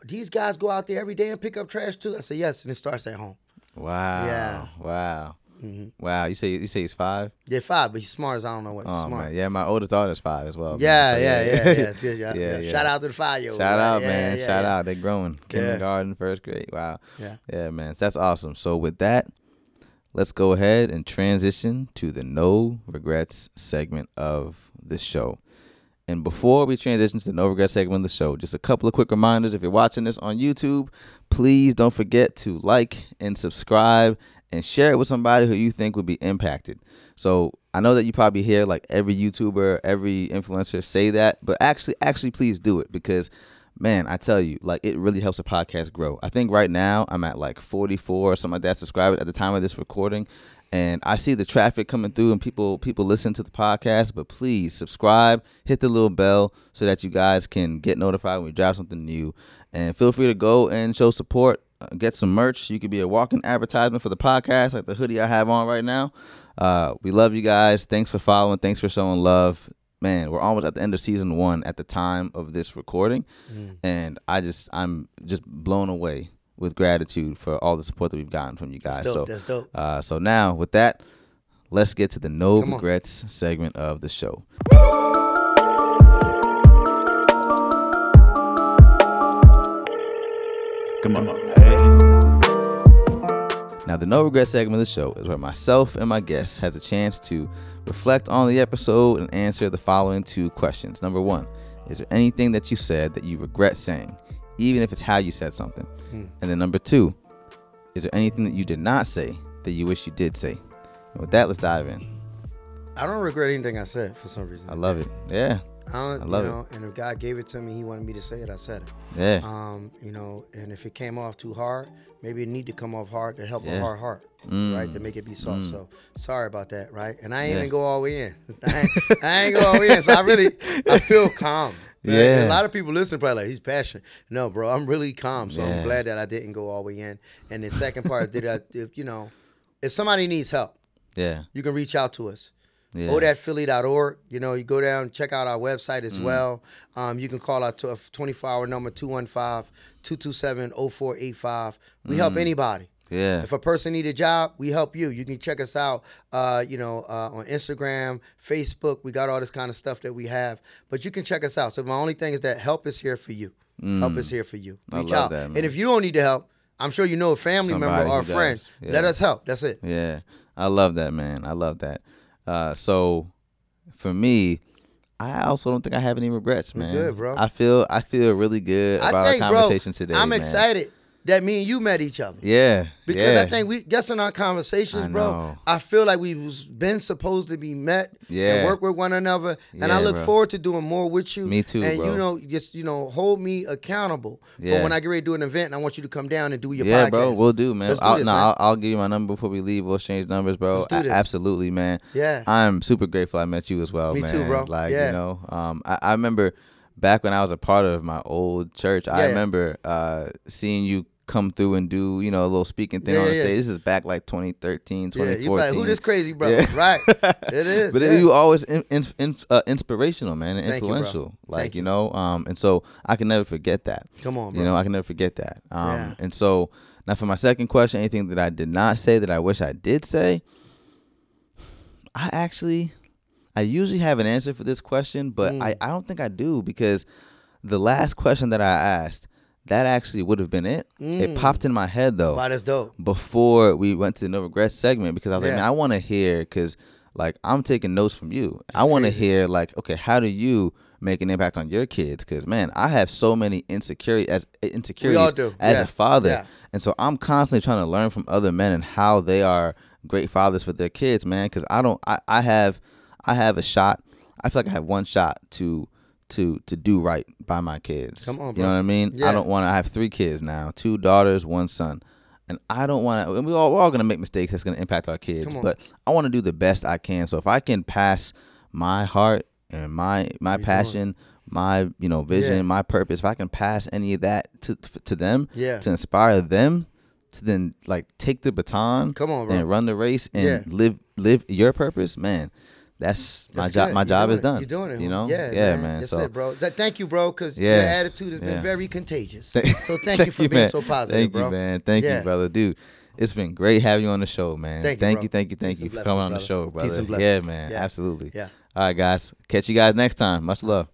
these guys go out there every day and pick up trash too? I said, yes, and it starts at home. Wow. Yeah. Wow. Mm-hmm. Wow. You say you say he's five? Yeah, five, but he's smart as I don't know what. Oh smart. man, yeah. My oldest daughter's five as well. Yeah, man. So, yeah, yeah, yeah, yeah, yeah, yeah, yeah. yeah. Shout out to the five year old. Shout right? out, yeah, man. yeah, Shout yeah. out. They're growing. Kindergarten, first grade. Wow. Yeah. Yeah, man. That's awesome. So with that, let's go ahead and transition to the no regrets segment of the show. And before we transition to the no regrets segment of the show, just a couple of quick reminders. If you're watching this on YouTube, please don't forget to like and subscribe and share it with somebody who you think would be impacted. So I know that you probably hear like every YouTuber, every influencer say that, but actually, actually, please do it because, man, I tell you, like it really helps a podcast grow. I think right now I'm at like forty-four or something like that subscribers at the time of this recording. And I see the traffic coming through and people people listen to the podcast, but please subscribe, hit the little bell so that you guys can get notified when we drop something new. And feel free to go and show support, uh, get some merch. You could be a walking advertisement for the podcast like the hoodie I have on right now. Uh, we love you guys. Thanks for following. Thanks for showing love. Man, we're almost at the end of season one at the time of this recording. Mm. And I just, I'm just blown away with gratitude for all the support that we've gotten from you guys. That's dope. So, That's dope. Uh, so now with that, let's get to the no Come regrets on. segment of the show. Come on. Hey. Now, the no regrets segment of the show is where myself and my guests has a chance to reflect on the episode and answer the following two questions. Number one, is there anything that you said that you regret saying, even if it's how you said something? Hmm. And then number two, is there anything that you did not say that you wish you did say? And with that, let's dive in. I don't regret anything I said for some reason. I love it. Yeah. I, don't, I love you know, it. And if God gave it to me, he wanted me to say it, I said it. Yeah. Um, you know, and if it came off too hard, maybe it need to come off hard to help yeah. a hard heart, mm. right? To make it be soft. Mm. So sorry about that, right? And I ain't yeah. even go all the way in. I ain't, I ain't go all the way in. So I really, I feel calm. Right? Yeah. A lot of people listen probably like, he's passionate. No, bro, I'm really calm. So yeah. I'm glad that I didn't go all the way in. And the second part, did I, if, you know, if somebody needs help, yeah, you can reach out to us. Yeah. O D A T Philly dot org. You know, you go down, check out our website as mm. well. Um, you can call our twenty-four hour number, two one five, two two seven, zero four eight five. We mm. help anybody. Yeah. If a person need a job, we help you. You can check us out, uh, you know, uh, on Instagram, Facebook. We got all this kind of stuff that we have. But you can check us out. So my only thing is that help is here for you. Mm. Help is here for you. Reach I love out. That, man. And if you don't need the help, I'm sure you know a family Somebody member or a friend. yeah. Let us help. That's it. Yeah. I love that, man. I love that. Uh, so for me, I also don't think I have any regrets, man. You're good, bro. I feel I feel really good I about think, our conversation bro, today. I'm man. excited that me and you met each other. Yeah. Because yeah. I think we guess in our conversations, I bro, know. I feel like we've been supposed to be met yeah. and work with one another. And yeah, I look bro. forward to doing more with you. Me too, and bro. you know, just you know, hold me accountable yeah. for when I get ready to do an event and I want you to come down and do your yeah, podcast. bro, we'll do, man. Let's do I'll, this, no, man. I'll, I'll give you my number before we leave. We'll exchange numbers, bro. Let's do this. I, absolutely, man. Yeah. I'm super grateful I met you as well, Me man. too, bro. Like, yeah. you know, um, I, I remember back when I was a part of my old church, yeah, I yeah. remember uh, seeing you come through and do, you know, a little speaking thing yeah, on the yeah. stage. This is back like twenty thirteen, twenty fourteen. Yeah, you like, who this crazy brother? Yeah. Right. It is. But yeah. you always in, in, in, uh, inspirational, man, and Thank influential. You, like, Thank you know, um, and so I can never forget that. Come on, bro. You know, I can never forget that. Um, yeah. And so now for my second question, anything that I did not say that I wish I did say, I actually, I usually have an answer for this question, but mm. I, I don't think I do because the last question that I asked, that actually would have been it. Mm. It popped in my head, though. Wow, that's dope. Before we went to the No Regrets segment, because I was yeah. like, man, I want to hear, because, like, I'm taking notes from you. That's I want to hear, like, okay, how do you make an impact on your kids? Because, man, I have so many insecurity as insecurities we all do. as yeah. a father. Yeah. And so I'm constantly trying to learn from other men and how they are great fathers for their kids, man, because I don't, I, I have, I have a shot. I feel like I have one shot to to to do right by my kids. Come on, bro. You know what I mean? Yeah. I don't want to. I have three kids now, two daughters, one son, and I don't want to. We all we're all gonna make mistakes that's gonna impact our kids, but I want to do the best I can. So if I can pass my heart and my my passion, doing? my you know vision, yeah. my purpose, if I can pass any of that to to them, yeah. to inspire them, to then like take the baton, come on, bro. and run the race and yeah. live live your purpose, man. that's, That's my job. good. My You're job doing is it. done. You're doing it. You homie. know. Yeah, Yeah, man. man. That's So it, bro. Th- Thank you, bro, because Yeah. your attitude has been Yeah. very contagious. Thank- So thank you for being man. so positive, Thank bro. you, man. Thank Yeah. you, brother. Dude, it's been great having you on the show, man. Thank you, thank bro. you, thank you, thank Peace you and for blessings, coming on the brother. show, brother. Peace and Yeah, blessings. man. Yeah. Absolutely. Yeah. All right, guys. Catch you guys next time. Much love.